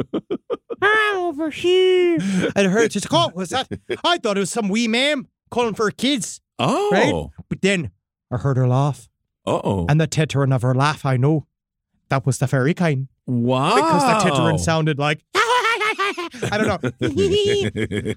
[SPEAKER 5] I'm over here. And I heard, just, oh, what's that? I thought it was some wee ma'am calling for her kids,
[SPEAKER 6] Oh.
[SPEAKER 5] right? But then I heard her laugh.
[SPEAKER 6] Uh-oh.
[SPEAKER 5] And the tittering of her laugh, I know that was the fairy kind.
[SPEAKER 6] Wow.
[SPEAKER 5] Because the tittering sounded like, I don't know.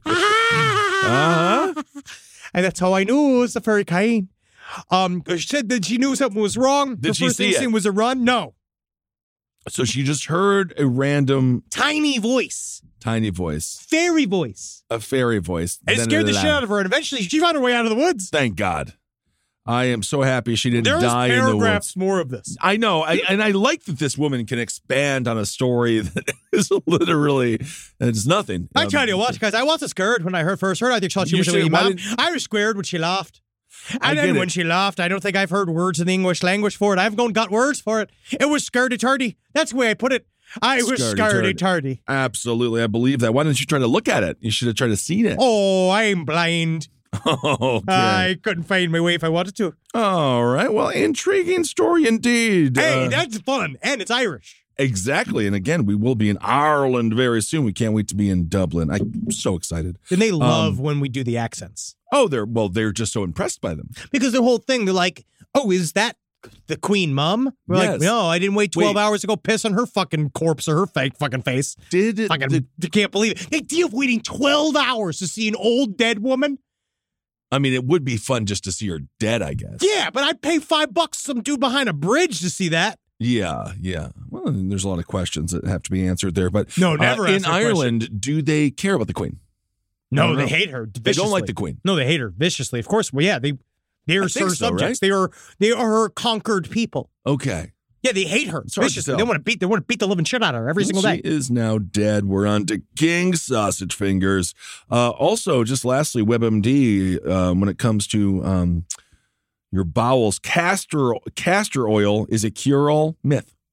[SPEAKER 6] Uh-huh.
[SPEAKER 5] And that's how I knew it was the fairy kind. Um, she said that she knew something was wrong.
[SPEAKER 6] Did
[SPEAKER 5] the
[SPEAKER 6] she
[SPEAKER 5] first
[SPEAKER 6] see it?
[SPEAKER 5] instinct was a run. No.
[SPEAKER 6] So she just heard a random
[SPEAKER 5] Tiny voice.
[SPEAKER 6] tiny voice,
[SPEAKER 5] Fairy voice.
[SPEAKER 6] a fairy voice.
[SPEAKER 5] And it
[SPEAKER 6] Then
[SPEAKER 5] scared the
[SPEAKER 6] laughed.
[SPEAKER 5] shit out of her. And eventually she found her way out of the woods.
[SPEAKER 6] Thank God. I am so happy she didn't
[SPEAKER 5] There's
[SPEAKER 6] die in the
[SPEAKER 5] paragraphs
[SPEAKER 6] woods.
[SPEAKER 5] more of this.
[SPEAKER 6] I know, I, and I like that this woman can expand on a story that is literally it's nothing.
[SPEAKER 5] I
[SPEAKER 6] Um,
[SPEAKER 5] tell you what, guys, I wasn't scared when I heard first heard. I think thought she
[SPEAKER 6] You
[SPEAKER 5] was a
[SPEAKER 6] should-
[SPEAKER 5] wee
[SPEAKER 6] why
[SPEAKER 5] mom.
[SPEAKER 6] didn't-
[SPEAKER 5] I was scared when she laughed.
[SPEAKER 6] I
[SPEAKER 5] And then
[SPEAKER 6] get
[SPEAKER 5] when
[SPEAKER 6] it.
[SPEAKER 5] she laughed, I don't think I've heard words in the English language for it. I haven't gone got words for it. It was scaredy tardy. That's the way I put it. I was
[SPEAKER 6] Scaredy-tardy.
[SPEAKER 5] scaredy tardy.
[SPEAKER 6] Absolutely, I believe that. Why didn't you try to look at it? You should have tried to seen it.
[SPEAKER 5] Oh, I'm blind.
[SPEAKER 6] Okay.
[SPEAKER 5] I couldn't find my way if I wanted to.
[SPEAKER 6] All right. Well, intriguing story indeed.
[SPEAKER 5] Hey,
[SPEAKER 6] Uh,
[SPEAKER 5] that's fun. And it's Irish.
[SPEAKER 6] exactly. And again, we will be in Ireland very soon. We can't wait to be in Dublin. I'm so excited.
[SPEAKER 5] And they love
[SPEAKER 6] Um,
[SPEAKER 5] when we do the accents.
[SPEAKER 6] Oh, they're well, they're just so impressed by them.
[SPEAKER 5] Because the whole thing, they're like, oh, is that the Queen Mum? We're like,
[SPEAKER 6] Yes.
[SPEAKER 5] no, I didn't wait twelve
[SPEAKER 6] Wait.
[SPEAKER 5] hours to go piss on her fucking corpse or her fake fucking face.
[SPEAKER 6] Did it?
[SPEAKER 5] Fucking,
[SPEAKER 6] did-
[SPEAKER 5] I can't believe it. The idea of waiting twelve hours to see an old dead woman?
[SPEAKER 6] I mean, it would be fun just to see her dead, I guess.
[SPEAKER 5] Yeah, but I'd pay five bucks to some dude behind a bridge to see that.
[SPEAKER 6] Yeah, yeah. Well, and there's a lot of questions that have to be answered there. But
[SPEAKER 5] No, never
[SPEAKER 6] uh,
[SPEAKER 5] ask
[SPEAKER 6] in
[SPEAKER 5] that question.
[SPEAKER 6] Ireland, do they care about the Queen? I
[SPEAKER 5] No,
[SPEAKER 6] don't
[SPEAKER 5] they
[SPEAKER 6] know.
[SPEAKER 5] hate her.
[SPEAKER 6] They don't like the Queen.
[SPEAKER 5] No, they hate her viciously. Of course, well, yeah, they they are
[SPEAKER 6] I think
[SPEAKER 5] her
[SPEAKER 6] so,
[SPEAKER 5] subjects.
[SPEAKER 6] right?
[SPEAKER 5] They are they are her conquered people.
[SPEAKER 6] Okay.
[SPEAKER 5] Yeah, they hate her
[SPEAKER 6] It's hard to
[SPEAKER 5] viciously.
[SPEAKER 6] tell.
[SPEAKER 5] They want to beat they want to beat the living shit out of her every single
[SPEAKER 6] she
[SPEAKER 5] day.
[SPEAKER 6] is now dead. We're on to King Sausage Fingers. Uh, also, just lastly, WebMD, um, when it comes to um, your bowels, castor castor oil is a cure-all myth.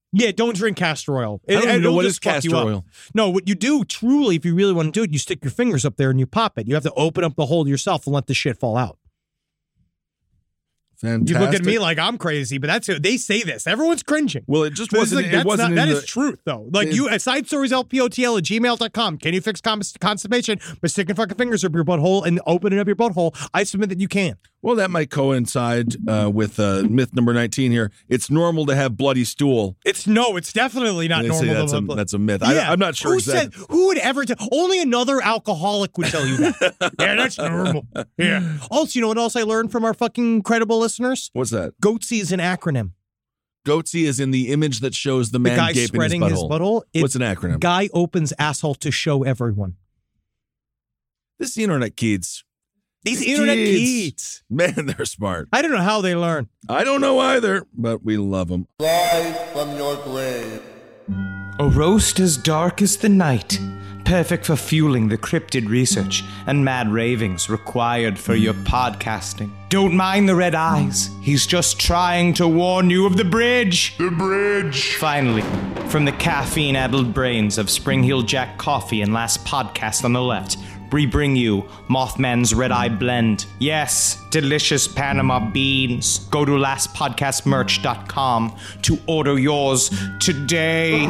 [SPEAKER 5] Yeah, don't drink castor oil.
[SPEAKER 6] I don't
[SPEAKER 5] It-
[SPEAKER 6] even know
[SPEAKER 5] it'll
[SPEAKER 6] what
[SPEAKER 5] just
[SPEAKER 6] is
[SPEAKER 5] fuck
[SPEAKER 6] castor
[SPEAKER 5] you up.
[SPEAKER 6] oil.
[SPEAKER 5] No, what you do truly, if you really want to do it, you stick your fingers up there and you pop it. You have to open up the hole yourself and let the shit fall out.
[SPEAKER 6] Fantastic.
[SPEAKER 5] You look at me like I'm crazy, but that's it. They say this. Everyone's cringing.
[SPEAKER 6] Well, it just
[SPEAKER 5] But it's
[SPEAKER 6] wasn't.
[SPEAKER 5] like,
[SPEAKER 6] it
[SPEAKER 5] that's
[SPEAKER 6] wasn't.
[SPEAKER 5] not,
[SPEAKER 6] in
[SPEAKER 5] that
[SPEAKER 6] the,
[SPEAKER 5] is truth, though. Like
[SPEAKER 6] it-
[SPEAKER 5] you at side stories L P O T L at gmail dot com. Can you fix con- constipation by sticking fucking fingers up your butthole and opening up your butthole? I submit that you can.
[SPEAKER 6] Well, that might coincide uh, with uh, myth number nineteen here. It's normal to have bloody stool.
[SPEAKER 5] It's no, it's definitely not
[SPEAKER 6] They say
[SPEAKER 5] normal.
[SPEAKER 6] that's
[SPEAKER 5] to
[SPEAKER 6] a,
[SPEAKER 5] have-
[SPEAKER 6] that's a myth.
[SPEAKER 5] Yeah.
[SPEAKER 6] I, I'm not sure
[SPEAKER 5] Who
[SPEAKER 6] exactly.
[SPEAKER 5] said? Who would ever? T- only another alcoholic would tell you that. Yeah, that's normal. Yeah. Also, you know what else I learned from our fucking credible listeners?
[SPEAKER 6] What's that?
[SPEAKER 5] GOATSY is an acronym.
[SPEAKER 6] Goatsy is in the image that shows the
[SPEAKER 5] The
[SPEAKER 6] man
[SPEAKER 5] guy
[SPEAKER 6] gaping
[SPEAKER 5] spreading
[SPEAKER 6] his
[SPEAKER 5] his
[SPEAKER 6] butthole.
[SPEAKER 5] butthole. It-
[SPEAKER 6] What's an acronym?
[SPEAKER 5] Guy opens asshole to show everyone.
[SPEAKER 6] This internet kids.
[SPEAKER 5] These internet
[SPEAKER 6] Kids.
[SPEAKER 5] kids.
[SPEAKER 6] Man, they're smart.
[SPEAKER 5] I don't know how they learn.
[SPEAKER 6] I don't know either, but we love them.
[SPEAKER 4] Rise from your grave.
[SPEAKER 9] A roast as dark as the night, perfect for fueling the cryptid research and mad ravings required for your podcasting. Don't mind the red eyes, he's just trying to warn you of the bridge. The bridge. Finally, from the caffeine-addled brains of Spring Heel Jack Coffee and Last Podcast on the left, we bring you Mothman's Red Eye Blend. Yes, delicious Panama beans. Go to last podcast merch dot com to order yours today.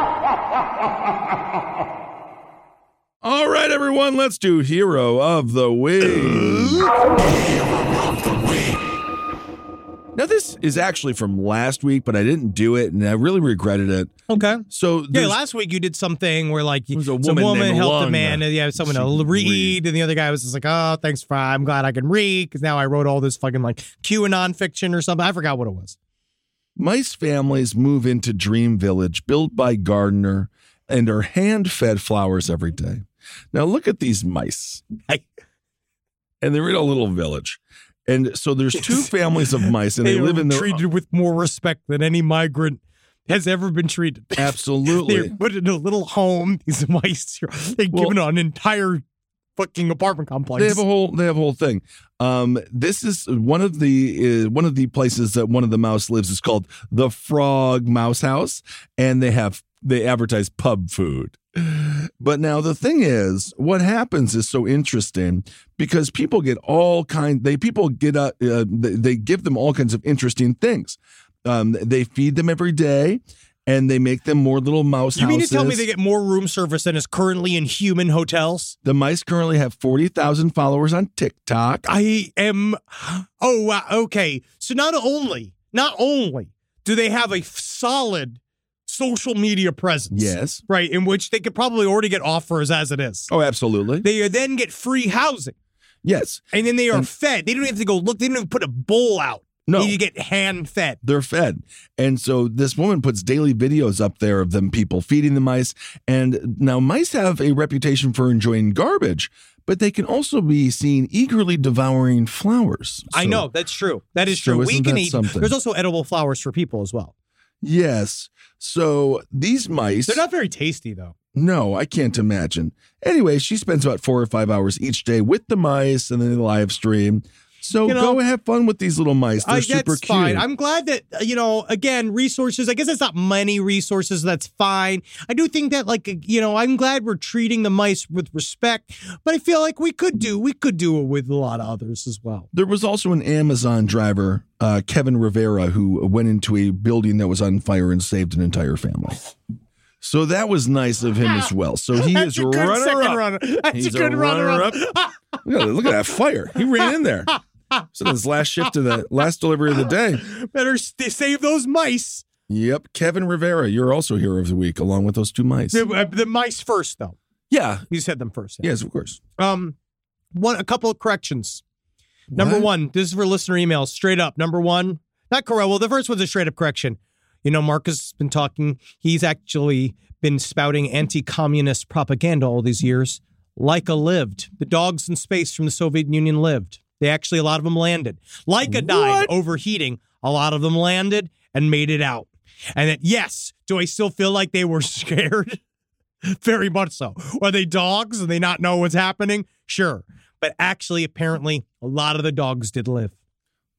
[SPEAKER 6] All right, everyone, let's do Hero of the Week. Now, this is actually from last week, but I didn't do it, and I really regretted it.
[SPEAKER 5] Okay.
[SPEAKER 6] So,
[SPEAKER 5] Yeah,
[SPEAKER 6] there's-
[SPEAKER 5] last week you did something where like
[SPEAKER 6] was a
[SPEAKER 5] some
[SPEAKER 6] woman
[SPEAKER 5] woman
[SPEAKER 6] named
[SPEAKER 5] helped
[SPEAKER 6] Lung
[SPEAKER 5] a man, and yeah, someone to
[SPEAKER 6] she
[SPEAKER 5] read,
[SPEAKER 6] read.
[SPEAKER 5] and the other guy was just like, "Oh, thanks, for I'm glad I can read because now I wrote all this fucking like QAnon fiction or something." I forgot what it was.
[SPEAKER 6] mice families move into Dream Village, built by Gardner, and are hand-fed flowers every day. Now, look at these mice.
[SPEAKER 5] I-
[SPEAKER 6] And they're in a little village. And so there's two families of mice, and they,
[SPEAKER 5] They
[SPEAKER 6] live
[SPEAKER 5] are
[SPEAKER 6] in their
[SPEAKER 5] treated with more respect than any migrant has ever been treated.
[SPEAKER 6] Absolutely.
[SPEAKER 5] They're put in a little home. These mice, they're
[SPEAKER 6] Well-
[SPEAKER 5] given an entire fucking apartment complex.
[SPEAKER 6] They have a whole. They have a whole thing. Um, this is one of the uh, one of the places that one of the mouse lives is called the Frog Mouse House, and they have they advertise pub food. But now the thing is, what happens is so interesting because people get all kind. They people get uh, uh they, they give them all kinds of interesting things. Um, they feed them every day. And they make them more little mouse
[SPEAKER 5] You mean
[SPEAKER 6] houses.
[SPEAKER 5] to tell me they get more room service than is currently in human hotels?
[SPEAKER 6] The mice currently have forty thousand followers on TikTok.
[SPEAKER 5] I am. Oh, wow. Okay. So not only, not only do they have a solid social media presence.
[SPEAKER 6] Yes.
[SPEAKER 5] Right. In which they could probably already get offers as it is.
[SPEAKER 6] Oh, absolutely.
[SPEAKER 5] They then get free housing.
[SPEAKER 6] Yes.
[SPEAKER 5] And then they are
[SPEAKER 6] And-
[SPEAKER 5] fed. They don't have to go look. They don't even put a bowl out.
[SPEAKER 6] No.
[SPEAKER 5] You get hand fed.
[SPEAKER 6] They're fed. And so this woman puts daily videos up there of them people feeding the mice. And now mice have a reputation for enjoying garbage, but they can also be seen eagerly devouring flowers.
[SPEAKER 5] I
[SPEAKER 6] So,
[SPEAKER 5] know. That's true. That is
[SPEAKER 6] so
[SPEAKER 5] true. We
[SPEAKER 6] isn't
[SPEAKER 5] can
[SPEAKER 6] that
[SPEAKER 5] eat.
[SPEAKER 6] something?
[SPEAKER 5] There's also edible flowers for people as well.
[SPEAKER 6] Yes. So these mice.
[SPEAKER 5] They're not very tasty, though.
[SPEAKER 6] No, I can't imagine. Anyway, she spends about four or five hours each day with the mice and then they live stream. So
[SPEAKER 5] You know,
[SPEAKER 6] go have fun with these little mice. They're
[SPEAKER 5] I,
[SPEAKER 6] super
[SPEAKER 5] that's
[SPEAKER 6] cute.
[SPEAKER 5] fine. I'm glad that, uh, you know, again, resources, I guess it's not many resources. That's fine. I do think that, like, you know, I'm glad we're treating the mice with respect, but I feel like we could do, we could do it with a lot of others as well.
[SPEAKER 6] There was also an Amazon driver, uh, Kevin Rivera, who went into a building that was on fire and saved an entire family. So that was nice of him as well. So he
[SPEAKER 5] That's
[SPEAKER 6] is
[SPEAKER 5] a good
[SPEAKER 6] runner
[SPEAKER 5] second
[SPEAKER 6] up.
[SPEAKER 5] runner. That's
[SPEAKER 6] He's
[SPEAKER 5] a good runner up.
[SPEAKER 6] Look at, look at that fire. He ran in there. So his last shift of the last delivery of the day.
[SPEAKER 5] Better st- save those mice.
[SPEAKER 6] Yep. Kevin Rivera, you're also hero of the week, along with those two mice.
[SPEAKER 5] The, uh, the mice first, though.
[SPEAKER 6] Yeah.
[SPEAKER 5] You said them first. yeah.
[SPEAKER 6] Yes, of course.
[SPEAKER 5] Um, one, a couple of corrections. Number
[SPEAKER 6] What?
[SPEAKER 5] one, this is for listener emails. Straight up. Number one, not correct. Well, the first one's a straight up correction. You know, Marcus has been talking. He's actually been spouting anti-communist propaganda all these years. Laika lived. The dogs in space from the Soviet Union lived. They actually, a lot of them landed. Laika died overheating. A lot of them landed and made it out. And that, yes, do I still feel like they were scared? Very much so. Are they dogs and they not know what's happening? Sure. But actually, apparently, a lot of the dogs did live.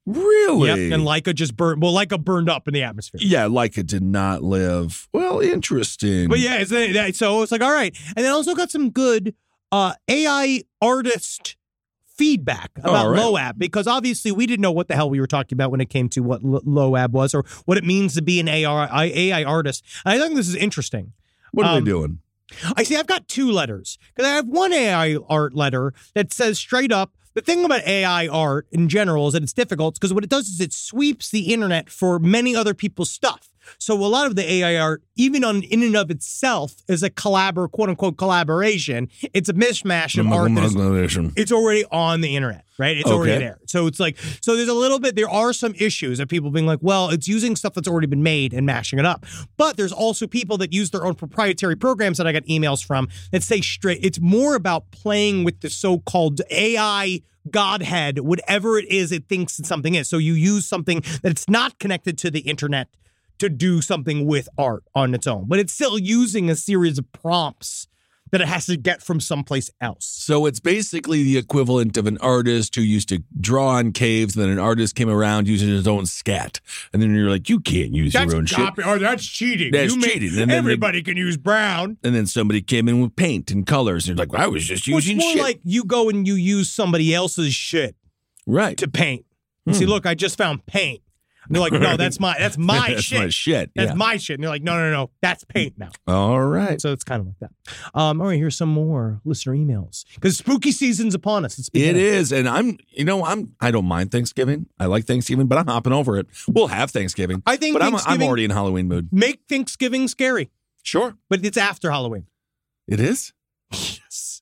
[SPEAKER 6] Really?
[SPEAKER 5] Yep. And Laika just burned. Well, Laika burned up in the atmosphere.
[SPEAKER 6] Yeah, Laika did not live. Well, interesting.
[SPEAKER 5] But yeah, it's, that, so it's like, all right. And then also got some good uh, A I artist feedback about
[SPEAKER 6] right.
[SPEAKER 5] Loab, because obviously we didn't know what the hell we were talking about when it came to what L- Loab was or what it means to be an A I, A I artist. And I think this is interesting.
[SPEAKER 6] What are
[SPEAKER 5] um,
[SPEAKER 6] they doing?
[SPEAKER 5] I see I've got two letters, because I have one A I art letter that says straight up, the thing about A I art in general is that it's difficult because what it does is it sweeps the internet for many other people's stuff. So a lot of the A I art, even on in and of itself, is a collabor, quote unquote collaboration. It's a mishmash of art that is, it's already on the internet, right? It's
[SPEAKER 6] Okay.
[SPEAKER 5] already there. So it's like, so there's a little bit, there are some issues of people being like, well, it's using stuff that's already been made and mashing it up. But there's also people that use their own proprietary programs that I got emails from that say straight, it's more about playing with the so-called A I godhead, whatever it is it thinks that something is. So you use something that's not connected to the internet to do something with art on its own, but it's still using a series of prompts that it has to get from someplace else.
[SPEAKER 6] So it's basically the equivalent of an artist who used to draw on caves, and then an artist came around using his own scat. And then you're like, you can't use
[SPEAKER 5] That's
[SPEAKER 6] your own
[SPEAKER 5] copy,
[SPEAKER 6] shit.
[SPEAKER 5] or that's cheating.
[SPEAKER 6] That's
[SPEAKER 5] You make-
[SPEAKER 6] cheating. And then they-
[SPEAKER 5] everybody can use brown.
[SPEAKER 6] And then somebody came in with paint and colors. And you're like, well, I was just
[SPEAKER 5] Well, it's
[SPEAKER 6] using
[SPEAKER 5] more
[SPEAKER 6] shit.
[SPEAKER 5] like you go and you use somebody else's shit
[SPEAKER 6] right.
[SPEAKER 5] to paint. You see, look, I just found paint. And they're like, no, that's my that's my
[SPEAKER 6] That's
[SPEAKER 5] shit.
[SPEAKER 6] my shit.
[SPEAKER 5] That's
[SPEAKER 6] yeah.
[SPEAKER 5] my shit. And they're like, no, no, no, that's paint now.
[SPEAKER 6] All right.
[SPEAKER 5] So it's kind of like that. Um, all right, here's some more listener emails, because spooky season's upon us. It's
[SPEAKER 6] It is, and I'm, you know, I'm, I don't mind Thanksgiving. I like Thanksgiving, but I'm hopping over it. We'll have Thanksgiving.
[SPEAKER 5] I think
[SPEAKER 6] but I'm, I'm
[SPEAKER 5] Thanksgiving-
[SPEAKER 6] already in Halloween mood.
[SPEAKER 5] Make Thanksgiving scary,
[SPEAKER 6] Sure,
[SPEAKER 5] but it's after Halloween.
[SPEAKER 6] it is
[SPEAKER 5] Yes,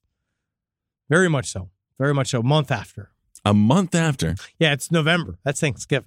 [SPEAKER 5] very much so. Very much so. Month after.
[SPEAKER 6] a month after
[SPEAKER 5] Yeah, it's November. That's Thanksgiving.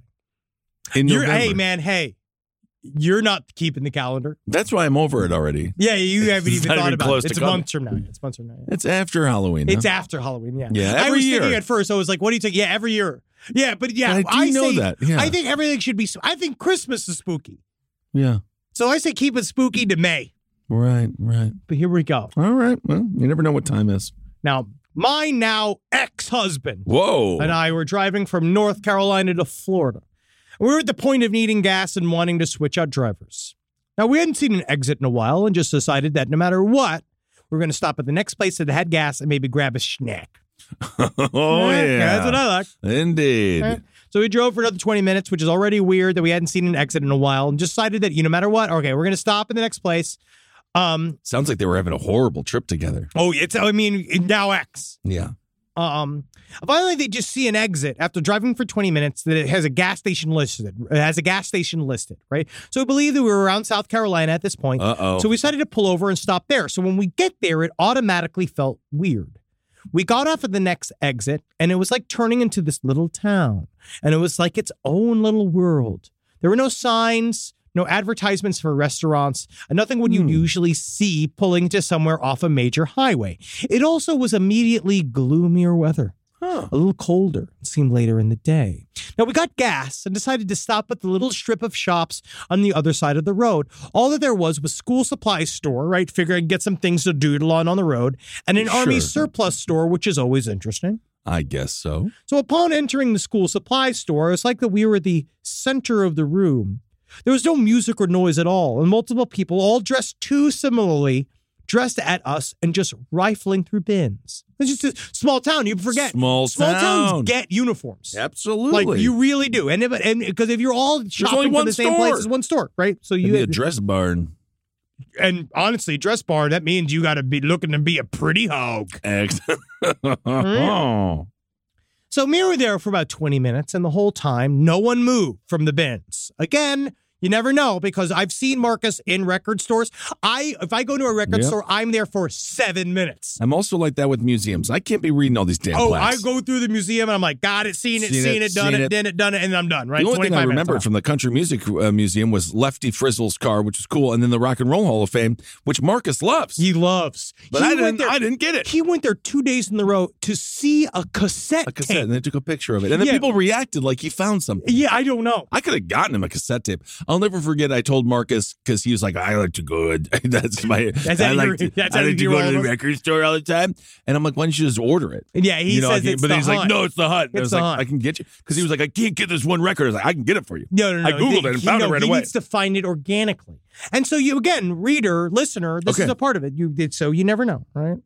[SPEAKER 6] in
[SPEAKER 5] You're,
[SPEAKER 6] November.
[SPEAKER 5] hey, man, hey, you're not keeping the calendar.
[SPEAKER 6] That's why I'm over it already.
[SPEAKER 5] Yeah, you haven't
[SPEAKER 6] It's
[SPEAKER 5] even
[SPEAKER 6] not
[SPEAKER 5] thought
[SPEAKER 6] even
[SPEAKER 5] about
[SPEAKER 6] close
[SPEAKER 5] it.
[SPEAKER 6] to
[SPEAKER 5] It's
[SPEAKER 6] coming.
[SPEAKER 5] months from now. It's months from now. Yeah.
[SPEAKER 6] It's after Halloween.
[SPEAKER 5] It's
[SPEAKER 6] huh?
[SPEAKER 5] after Halloween, yeah.
[SPEAKER 6] Yeah,
[SPEAKER 5] I
[SPEAKER 6] every
[SPEAKER 5] was
[SPEAKER 6] year.
[SPEAKER 5] thinking at first, I was like, what do you think? Yeah, every year. Yeah, but yeah,
[SPEAKER 6] But I do know
[SPEAKER 5] say,
[SPEAKER 6] that, yeah.
[SPEAKER 5] I think everything should be, I think Christmas is spooky.
[SPEAKER 6] Yeah.
[SPEAKER 5] So I say keep it spooky to May.
[SPEAKER 6] Right. Right.
[SPEAKER 5] But here we go.
[SPEAKER 6] All right. Well, you never know what time is.
[SPEAKER 5] Now, my now ex-husband
[SPEAKER 6] Whoa.
[SPEAKER 5] and I were driving from North Carolina to Florida. We were at the point of needing gas and wanting to switch out drivers. Now, we hadn't seen an exit in a while and just decided that no matter what, we're going to stop at the next place that had gas and maybe grab a snack.
[SPEAKER 6] oh yeah.
[SPEAKER 5] That's what I like.
[SPEAKER 6] Indeed.
[SPEAKER 5] Right? So we drove for another twenty minutes, which is already weird that we hadn't seen an exit in a while, and decided that, you know, no matter what, okay, we're going to stop in the next place. Um,
[SPEAKER 6] Sounds like they were having a horrible trip together.
[SPEAKER 5] oh, it's, I mean, now X.
[SPEAKER 6] Yeah.
[SPEAKER 5] Um, finally, they just see an exit after driving for twenty minutes that it has a gas station listed. It has a gas station listed, right? So we believe that we were around South Carolina at this point.
[SPEAKER 6] Uh-oh.
[SPEAKER 5] So we decided to pull over and stop there. So when we get there, it automatically felt weird. We got off at the next exit, and it was like turning into this little town. And it was like its own little world. There were no signs, no advertisements for restaurants, and nothing what you usually see pulling to somewhere off a major highway. It also was immediately gloomier weather.
[SPEAKER 6] Huh.
[SPEAKER 5] A little colder, it seemed later in the day. Now, we got gas and decided to stop at the little strip of shops on the other side of the road. All that there was was school supply store, right? Figure I'd get some things to doodle on on the road, and an army
[SPEAKER 6] Sure.
[SPEAKER 5] surplus store, which is always interesting.
[SPEAKER 6] I guess so.
[SPEAKER 5] So upon entering the school supply store, it's like that we were at the center of the room. There was no music or noise at all, and multiple people, all dressed too similarly, dressed at us and just rifling through bins. It's just a small town. You forget.
[SPEAKER 6] Small
[SPEAKER 5] Small
[SPEAKER 6] town.
[SPEAKER 5] towns get uniforms.
[SPEAKER 6] Absolutely.
[SPEAKER 5] Like, you really do. And if, and because if you're all shopping
[SPEAKER 6] only
[SPEAKER 5] from
[SPEAKER 6] one
[SPEAKER 5] the same
[SPEAKER 6] store.
[SPEAKER 5] place, it's one store, right? So you
[SPEAKER 6] Maybe a dress barn.
[SPEAKER 5] and honestly, dress bar, that means you got to be looking to be a pretty hog.
[SPEAKER 6] Ex- oh.
[SPEAKER 5] So we were there for about twenty minutes, and the whole time, no one moved from the bins. Again, you never know, because I've seen Marcus in record stores. I, if I go to a record
[SPEAKER 6] Yep.
[SPEAKER 5] store, I'm there for seven minutes.
[SPEAKER 6] I'm also like that with museums. I can't be reading all these damn
[SPEAKER 5] Oh,
[SPEAKER 6] plaques.
[SPEAKER 5] I go through the museum and I'm like, got it, seen it,
[SPEAKER 6] Seen
[SPEAKER 5] seen,
[SPEAKER 6] it,
[SPEAKER 5] it, done
[SPEAKER 6] seen
[SPEAKER 5] it,
[SPEAKER 6] it.
[SPEAKER 5] done it, done it, and I'm done, right?
[SPEAKER 6] The only thing I
[SPEAKER 5] twenty-five
[SPEAKER 6] remember
[SPEAKER 5] minutes.
[SPEAKER 6] from the Country Music uh, Museum was Lefty Frizzle's car, which was cool, and then the Rock and Roll Hall of Fame, which Marcus loves.
[SPEAKER 5] He loves.
[SPEAKER 6] but
[SPEAKER 5] He
[SPEAKER 6] I
[SPEAKER 5] went
[SPEAKER 6] didn't.
[SPEAKER 5] there-
[SPEAKER 6] I didn't get it.
[SPEAKER 5] He went there two days in a row to see a cassette,
[SPEAKER 6] A cassette,
[SPEAKER 5] tape.
[SPEAKER 6] and they took a picture of it, and then
[SPEAKER 5] Yeah.
[SPEAKER 6] people reacted like he found something.
[SPEAKER 5] Yeah, I don't know.
[SPEAKER 6] I could have gotten him a cassette tape. I'll never forget. I told Marcus because he was like, "I like to go. That's my.
[SPEAKER 5] That's
[SPEAKER 6] I
[SPEAKER 5] how
[SPEAKER 6] like
[SPEAKER 5] you-
[SPEAKER 6] to.
[SPEAKER 5] that's
[SPEAKER 6] I
[SPEAKER 5] how
[SPEAKER 6] like to
[SPEAKER 5] you
[SPEAKER 6] go
[SPEAKER 5] roll
[SPEAKER 6] to the
[SPEAKER 5] with us?
[SPEAKER 6] record store all the time." And I'm like, "Why don't you just order it?"
[SPEAKER 5] Yeah, he
[SPEAKER 6] you know,
[SPEAKER 5] says
[SPEAKER 6] I can-
[SPEAKER 5] it's
[SPEAKER 6] but
[SPEAKER 5] the
[SPEAKER 6] he's
[SPEAKER 5] hunt.
[SPEAKER 6] like, "No, it's the hunt." And I
[SPEAKER 5] It's
[SPEAKER 6] was
[SPEAKER 5] the
[SPEAKER 6] like,
[SPEAKER 5] hunt.
[SPEAKER 6] "I can get you," because he was like, "I can't get this one record." I was like, "I can get it for you."
[SPEAKER 5] No, no, no.
[SPEAKER 6] I googled
[SPEAKER 5] They-
[SPEAKER 6] it and
[SPEAKER 5] he-
[SPEAKER 6] found
[SPEAKER 5] no,
[SPEAKER 6] it right
[SPEAKER 5] he
[SPEAKER 6] away.
[SPEAKER 5] needs to find it organically. And so you, again, reader, listener, this
[SPEAKER 6] Okay.
[SPEAKER 5] is a part of it. You did so you never know, right?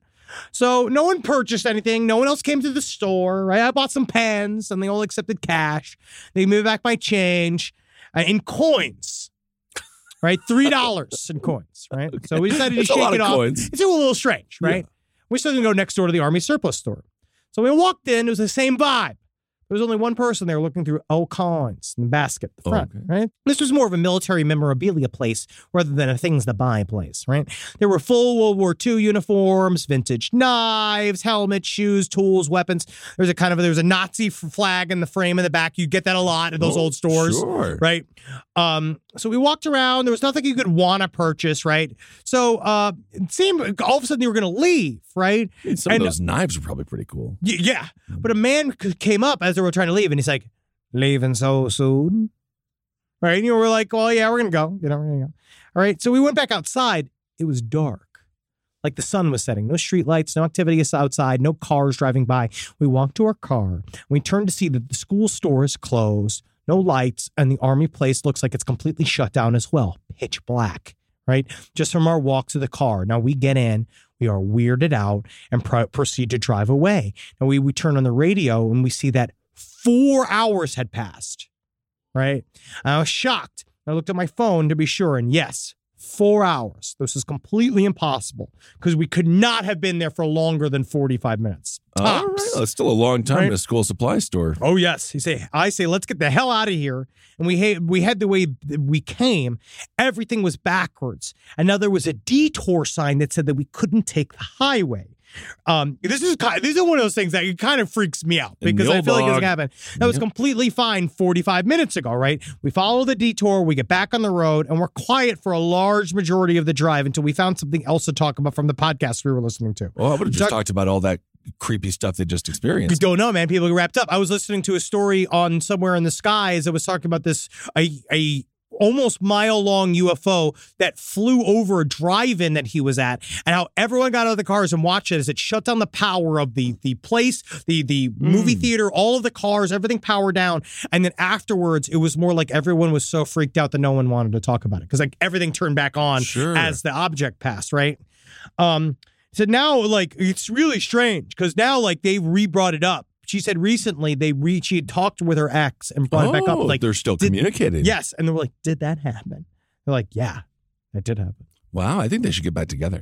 [SPEAKER 5] So no one purchased anything. No one else came to the store, right? I bought some pens and they all accepted cash. They moved back my change uh, in coins, right? three dollars in coins, right? So we decided to
[SPEAKER 6] That's a
[SPEAKER 5] shake
[SPEAKER 6] lot
[SPEAKER 5] it
[SPEAKER 6] of
[SPEAKER 5] off.
[SPEAKER 6] coins.
[SPEAKER 5] It's a little strange, right? We're still going to go next door to the Army surplus store. So we walked in. It was the same vibe. There was only one person there looking through old coins in the basket at the front,
[SPEAKER 6] Okay.
[SPEAKER 5] right? This was more of a military memorabilia place rather than a things to buy place, right? There were full World War Two uniforms, vintage knives, helmets, shoes, tools, weapons. There's a kind of, there's a Nazi f- flag in the frame in the back. You get that a lot at those
[SPEAKER 6] Oh,
[SPEAKER 5] old stores,
[SPEAKER 6] sure.
[SPEAKER 5] right? Um, so we walked around. There was nothing you could want to purchase, right? So uh, it seemed all of a sudden you were going to leave, right?
[SPEAKER 6] Some
[SPEAKER 5] And-
[SPEAKER 6] of those knives are probably pretty cool.
[SPEAKER 5] Y- Yeah. But a man c- came up as they were trying to leave, and he's like, leaving so soon? Right? And you know, we're like, well, yeah, we're going to go. You know, we're going to go. All right. So we went back outside. It was dark. Like the sun was setting. No street lights, no activity outside, no cars driving by. We walked to our car. We turned to see that the school store is closed, no lights, and the Army place looks like it's completely shut down as well. Pitch black, right? Just from our walk to the car. Now we get in. We are weirded out and pro- proceed to drive away. And we, we turn on the radio and we see that four hours had passed, right? I was shocked. I looked at my phone to be sure, and yes, four hours. This is completely impossible because we could not have been there for longer than forty-five minutes.
[SPEAKER 6] All right.
[SPEAKER 5] Tops.
[SPEAKER 6] Well, it's still a long time
[SPEAKER 5] Right.
[SPEAKER 6] in a school supply store.
[SPEAKER 5] Oh yes, he say. I say, let's get the hell out of here. And we ha- we had the way we came. Everything was backwards, and now there was a detour sign that said that we couldn't take the highway. Um, this is kind this is one of those things that it kind of freaks me out because I feel like it's gonna happen. That was completely fine forty-five minutes ago, right? We follow the detour, we get back on the road, and we're quiet for a large majority of the drive until we found something else to talk about from the podcast we were listening to.
[SPEAKER 6] Well, I would have just
[SPEAKER 5] Talk-
[SPEAKER 6] talked about all that creepy stuff they just
[SPEAKER 5] You
[SPEAKER 6] experienced.
[SPEAKER 5] don't know, man. People get wrapped up. I was listening to a story on Somewhere in the Skies that was talking about this a a almost mile long U F O that flew over a drive-in that he was at, and how everyone got out of the cars and watched it as it shut down the power of the the place, the the movie theater, all of the cars, everything powered down. And then afterwards, it was more like everyone was so freaked out that no one wanted to talk about it because like everything turned back on
[SPEAKER 6] Sure.
[SPEAKER 5] as the object passed, right? Um, so now like it's really strange because now like they re-brought it up. She said recently they re she had talked with her ex and brought it back up.
[SPEAKER 6] Oh,
[SPEAKER 5] Like
[SPEAKER 6] they're still
[SPEAKER 5] did-
[SPEAKER 6] communicating.
[SPEAKER 5] Yes, and they were like, "Did that happen?" They're like, "Yeah, that did happen."
[SPEAKER 6] Wow, I think they should get back together.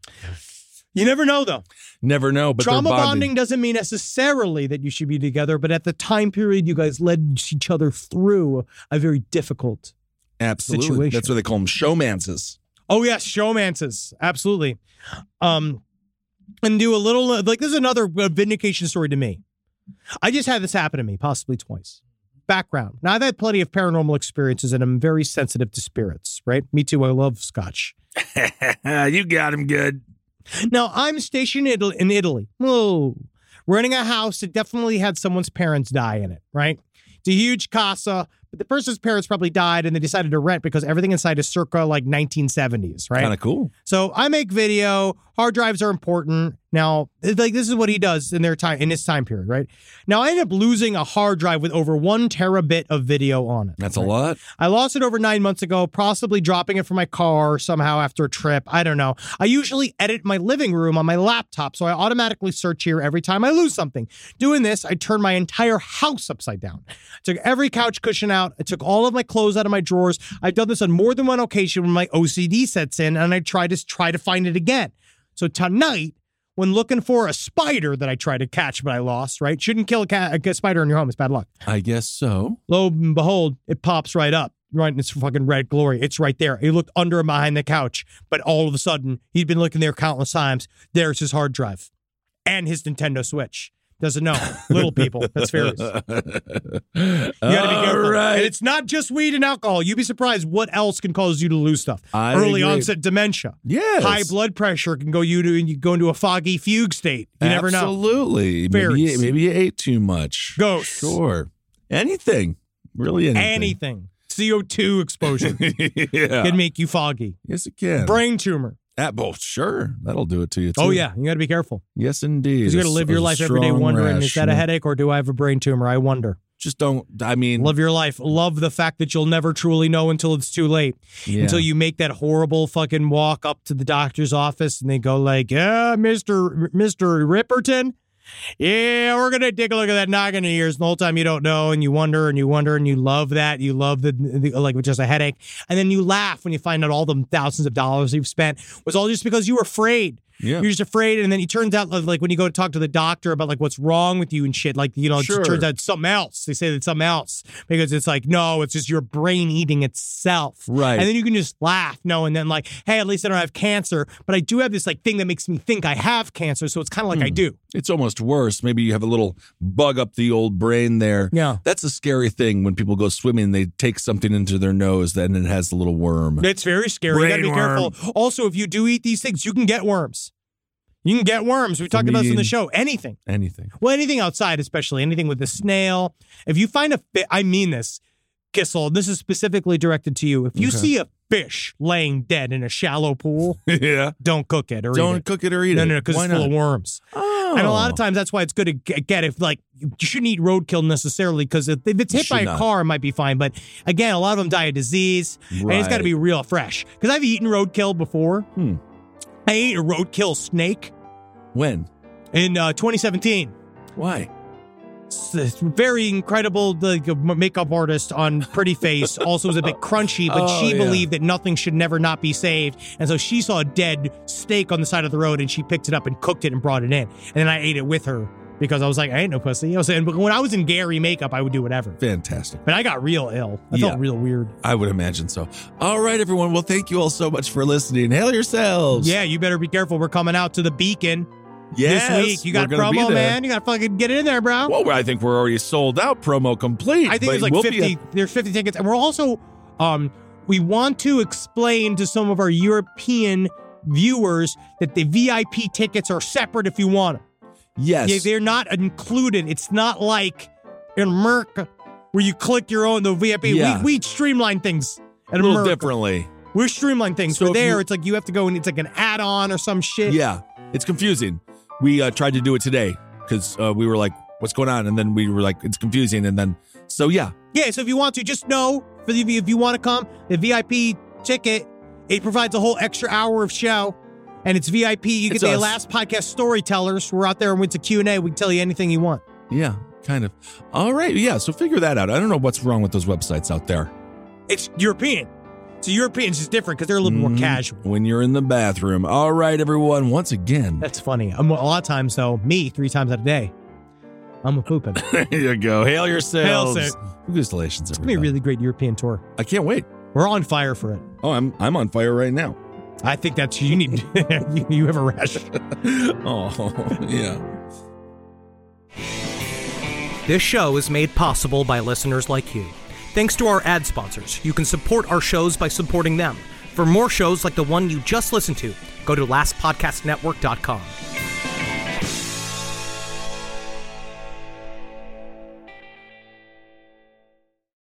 [SPEAKER 5] You never know, though.
[SPEAKER 6] Never know, but
[SPEAKER 5] Trauma
[SPEAKER 6] they're bonding.
[SPEAKER 5] bonding doesn't mean necessarily that you should be together, but at the time period, you guys led each other through a very difficult.
[SPEAKER 6] Absolutely.
[SPEAKER 5] situation.
[SPEAKER 6] That's what they call them, showmances.
[SPEAKER 5] Oh yes, showmances, absolutely. Um, and do a little like this is another vindication story to me. I just had this happen to me, possibly twice. Background. Now, I've had plenty of paranormal experiences, and I'm very sensitive to spirits, right? Me too. I love scotch.
[SPEAKER 6] You got him good.
[SPEAKER 5] Now, I'm stationed in Italy, in Italy. Whoa. Renting a house that definitely had someone's parents die in it, right? It's a huge casa, but the person's parents probably died, and they decided to rent because everything inside is circa like nineteen seventies, right?
[SPEAKER 6] Kind of cool.
[SPEAKER 5] So I make video. Hard drives are important. Now, like this is what he does in their time in this time period, right? Now I ended up losing a hard drive with over one terabit of video on it.
[SPEAKER 6] That's
[SPEAKER 5] right?
[SPEAKER 6] a lot.
[SPEAKER 5] I lost it over nine months ago, possibly dropping it from my car somehow after a trip. I don't know. I usually edit my living room on my laptop, so I automatically search here every time I lose something. Doing this, I turned my entire house upside down. I took every couch cushion out. I took all of my clothes out of my drawers. I've done this on more than one occasion when my O C D sets in, and I try to try to find it again. So tonight, when looking for a spider that I tried to catch but I lost, right? Shouldn't kill a, cat, a spider in your home. It's bad luck.
[SPEAKER 6] I guess so.
[SPEAKER 5] Lo and behold, it pops right up. Right in its fucking red glory. It's right there. He looked under and behind the couch, but all of a sudden, he'd been looking there countless times. There's his hard drive and his Nintendo Switch. Doesn't know. Little people. That's fairies. You got to be careful.
[SPEAKER 6] Right.
[SPEAKER 5] And it's not just weed and alcohol. You'd be surprised what else can cause you to lose stuff.
[SPEAKER 6] I
[SPEAKER 5] Early
[SPEAKER 6] agree.
[SPEAKER 5] onset dementia.
[SPEAKER 6] Yes.
[SPEAKER 5] High blood pressure can go you to you go into a foggy fugue state. You never know.
[SPEAKER 6] Absolutely. Maybe
[SPEAKER 5] Fairies.
[SPEAKER 6] you, maybe you ate too much.
[SPEAKER 5] Ghosts.
[SPEAKER 6] Sure. Anything. Really anything.
[SPEAKER 5] Anything. C O two exposure
[SPEAKER 6] yeah.
[SPEAKER 5] can make you foggy.
[SPEAKER 6] Yes, it can.
[SPEAKER 5] Brain tumor.
[SPEAKER 6] At both, sure. That'll do it to you, too.
[SPEAKER 5] Oh, yeah. You got to be careful.
[SPEAKER 6] Yes, indeed.
[SPEAKER 5] Because you got to live your life every day wondering, is that a headache or do I have a brain tumor? I wonder.
[SPEAKER 6] Just don't, I mean.
[SPEAKER 5] Live your life. Love the fact that you'll never truly know until it's too late.
[SPEAKER 6] Yeah.
[SPEAKER 5] Until you make that horrible fucking walk up to the doctor's office and they go like, yeah, Mister Mister Ripperton. Yeah, we're going to take a look at that noggin of yours. And the whole time you don't know and you wonder and you wonder and you love that. You love the, the like just a headache. And then you laugh when you find out all the thousands of dollars you've spent was all just because you were afraid.
[SPEAKER 6] Yeah.
[SPEAKER 5] You're just afraid. And then it turns out like when you go to talk to the doctor about like what's wrong with you and shit, like, you know,
[SPEAKER 6] Sure.
[SPEAKER 5] it turns out it's something else. They say that it's something else because it's like, no, it's just your brain eating itself.
[SPEAKER 6] Right.
[SPEAKER 5] And then you can just laugh. No. And then like, hey, at least I don't have cancer, but I do have this like thing that makes me think I have cancer. So it's kind of like
[SPEAKER 6] Hmm.
[SPEAKER 5] I do.
[SPEAKER 6] It's almost worse. Maybe you have a little bug up the old brain there.
[SPEAKER 5] Yeah.
[SPEAKER 6] That's a scary thing when people go swimming, they take something into their nose, then it has a little worm.
[SPEAKER 5] It's very scary. You got to be
[SPEAKER 6] Brain worm.
[SPEAKER 5] careful. Also, if you do eat these things, you can get worms. You can get worms. We talked about this in the show. Anything.
[SPEAKER 6] Anything.
[SPEAKER 5] Well, anything outside, especially anything with a snail. If you find a fish, I mean this, Kissel, this is specifically directed to you. If you
[SPEAKER 6] Okay.
[SPEAKER 5] see a fish laying dead in a shallow pool,
[SPEAKER 6] yeah.
[SPEAKER 5] don't cook it or eat
[SPEAKER 6] Don't
[SPEAKER 5] it.
[SPEAKER 6] cook it or eat
[SPEAKER 5] No,
[SPEAKER 6] it.
[SPEAKER 5] no, no, because
[SPEAKER 6] Why
[SPEAKER 5] it's full
[SPEAKER 6] not?
[SPEAKER 5] of worms.
[SPEAKER 6] Oh.
[SPEAKER 5] And a lot of times that's why it's good to get, get if like you shouldn't eat roadkill necessarily because if if it's hit by
[SPEAKER 6] should
[SPEAKER 5] a
[SPEAKER 6] not.
[SPEAKER 5] car, it might be fine. But again, a lot of them die of disease, and it's got to
[SPEAKER 6] Right.
[SPEAKER 5] be real fresh. Because I've eaten roadkill before.
[SPEAKER 6] Hmm.
[SPEAKER 5] I ate a roadkill snake
[SPEAKER 6] When?
[SPEAKER 5] in uh, twenty seventeen.
[SPEAKER 6] Why?
[SPEAKER 5] It's a very incredible the makeup artist on Pretty Face also was a bit crunchy, but
[SPEAKER 6] Oh,
[SPEAKER 5] she
[SPEAKER 6] yeah.
[SPEAKER 5] believed that nothing should never not be saved. And so she saw a dead steak on the side of the road and she picked it up and cooked it and brought it in. And then I ate it with her because I was like, I ain't no pussy. I was saying, but when I was in Gary makeup, I would do whatever.
[SPEAKER 6] Fantastic.
[SPEAKER 5] But I got real ill. I
[SPEAKER 6] Yeah.
[SPEAKER 5] felt real weird.
[SPEAKER 6] I would imagine so. All right, everyone. Well, thank you all so much for listening. Hail yourselves.
[SPEAKER 5] Yeah, you better be careful. We're coming out to the Beacon
[SPEAKER 6] Yes,
[SPEAKER 5] this week. You got
[SPEAKER 6] we're gonna be
[SPEAKER 5] promo,
[SPEAKER 6] there.
[SPEAKER 5] man. You got to fucking get in there, bro.
[SPEAKER 6] Well, I think we're already sold out. Promo complete.
[SPEAKER 5] I think
[SPEAKER 6] but
[SPEAKER 5] there's like
[SPEAKER 6] we'll be
[SPEAKER 5] fifty.
[SPEAKER 6] at-
[SPEAKER 5] There's fifty tickets, and we're also um we want to explain to some of our European viewers that the V I P tickets are separate if you want them.
[SPEAKER 6] yes.
[SPEAKER 5] Yeah, they're not included. It's not like in America where you click your own the V I P.
[SPEAKER 6] Yeah.
[SPEAKER 5] We we streamline things at
[SPEAKER 6] a little
[SPEAKER 5] America.
[SPEAKER 6] differently.
[SPEAKER 5] We're streamline things.
[SPEAKER 6] So
[SPEAKER 5] So
[SPEAKER 6] if
[SPEAKER 5] there,
[SPEAKER 6] you-
[SPEAKER 5] it's like you have to go and it's like an add-on or some shit.
[SPEAKER 6] Yeah, it's confusing. We uh, tried to do it today because uh, we were like, "What's going on?" And then we were like, "It's confusing." And then, so yeah,
[SPEAKER 5] Yeah, so if you want to, just know, for the, if you want to come, the V I P ticket, it provides a whole extra hour of show, and it's V I P. You
[SPEAKER 6] It's
[SPEAKER 5] get the
[SPEAKER 6] us.
[SPEAKER 5] last podcast storytellers. We're out there and it's a Q and A. We can tell you anything you want.
[SPEAKER 6] yeah, kind of. All right, yeah. So figure that out. I don't know what's wrong with those websites out there.
[SPEAKER 5] It's European. So Europeans is different because they're a little bit
[SPEAKER 6] Mhm.
[SPEAKER 5] more casual.
[SPEAKER 6] When you're in the bathroom. All right, everyone. Once again,
[SPEAKER 5] That's funny. I'm, a lot of times, though, me, three times out of the day, I'm a pooping. It's
[SPEAKER 6] there you go. Hail yourselves.
[SPEAKER 5] Hail, sir.
[SPEAKER 6] Congratulations,
[SPEAKER 5] going to be a
[SPEAKER 6] everybody.
[SPEAKER 5] really great European tour.
[SPEAKER 6] I can't wait.
[SPEAKER 5] We're on fire for it.
[SPEAKER 6] Oh, I'm I'm on fire right now.
[SPEAKER 5] I think that's, you need, you, you have a rash.
[SPEAKER 6] Oh, yeah.
[SPEAKER 8] This show is made possible by listeners like you. Thanks to our ad sponsors, you can support our shows by supporting them. For more shows like the one you just listened to, go to last podcast network dot com.